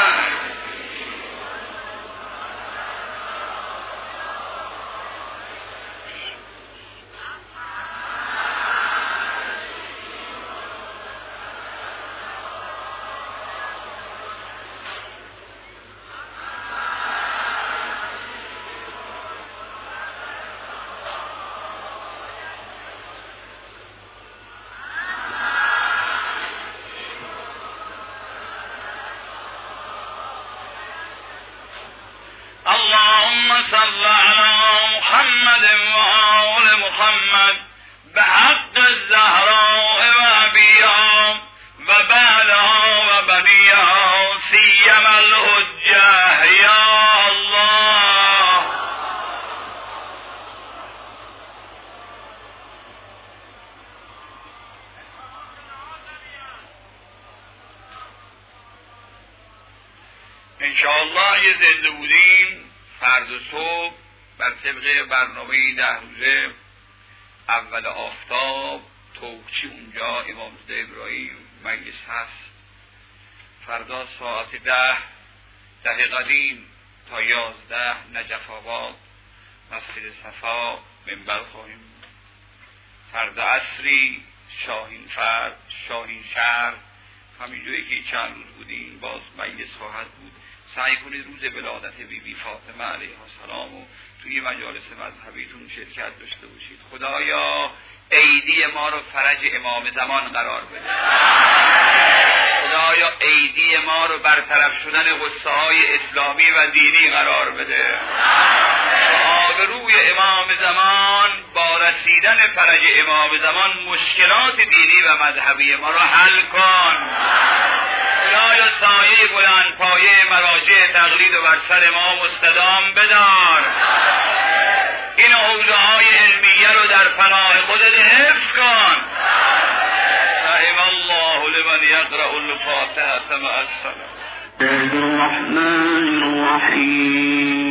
[SPEAKER 1] اللهم صل على محمد وآل محمد بحق الزهراء وأبيها وبعلها وبنيها سيما الحجة يا الله. انشاءالله یه زنده بودیم فردا صبح بر طبق برنامه ده روزه اول آفتاب توقچی اونجا امامزاده ابراهیم مجلس هست. فردا ساعت ده ده قدیم تا یازده نجف آباد مسجد صفا منبر خواهیم. فردا عصری شاهین فرد شاهین شهر همینجوری که چند روز بودیم باز مجلس خواهد بود. سعی کنید روز ولادت بی بی فاطمه علیه السلام و توی مجالس مذهبیتون شرکت داشته باشید. خدایا عیدی ما رو فرج امام زمان قرار بده. خدایا عیدی ما رو برطرف شدن غصه های اسلامی و دینی قرار بده. آبروی امام زمان با رسیدن فرج امام زمان مشکلات دینی و مذهبی ما رو حل کن. خدایا سایه بلند پایه مراجع تقلید و بر سر ما مستدام بدار. این حوزه های علمیه رو در پناه خودت حفظ کن. رحم الله لمن یقرأ الفاتحة مع السلام. الرحمن الرحیم.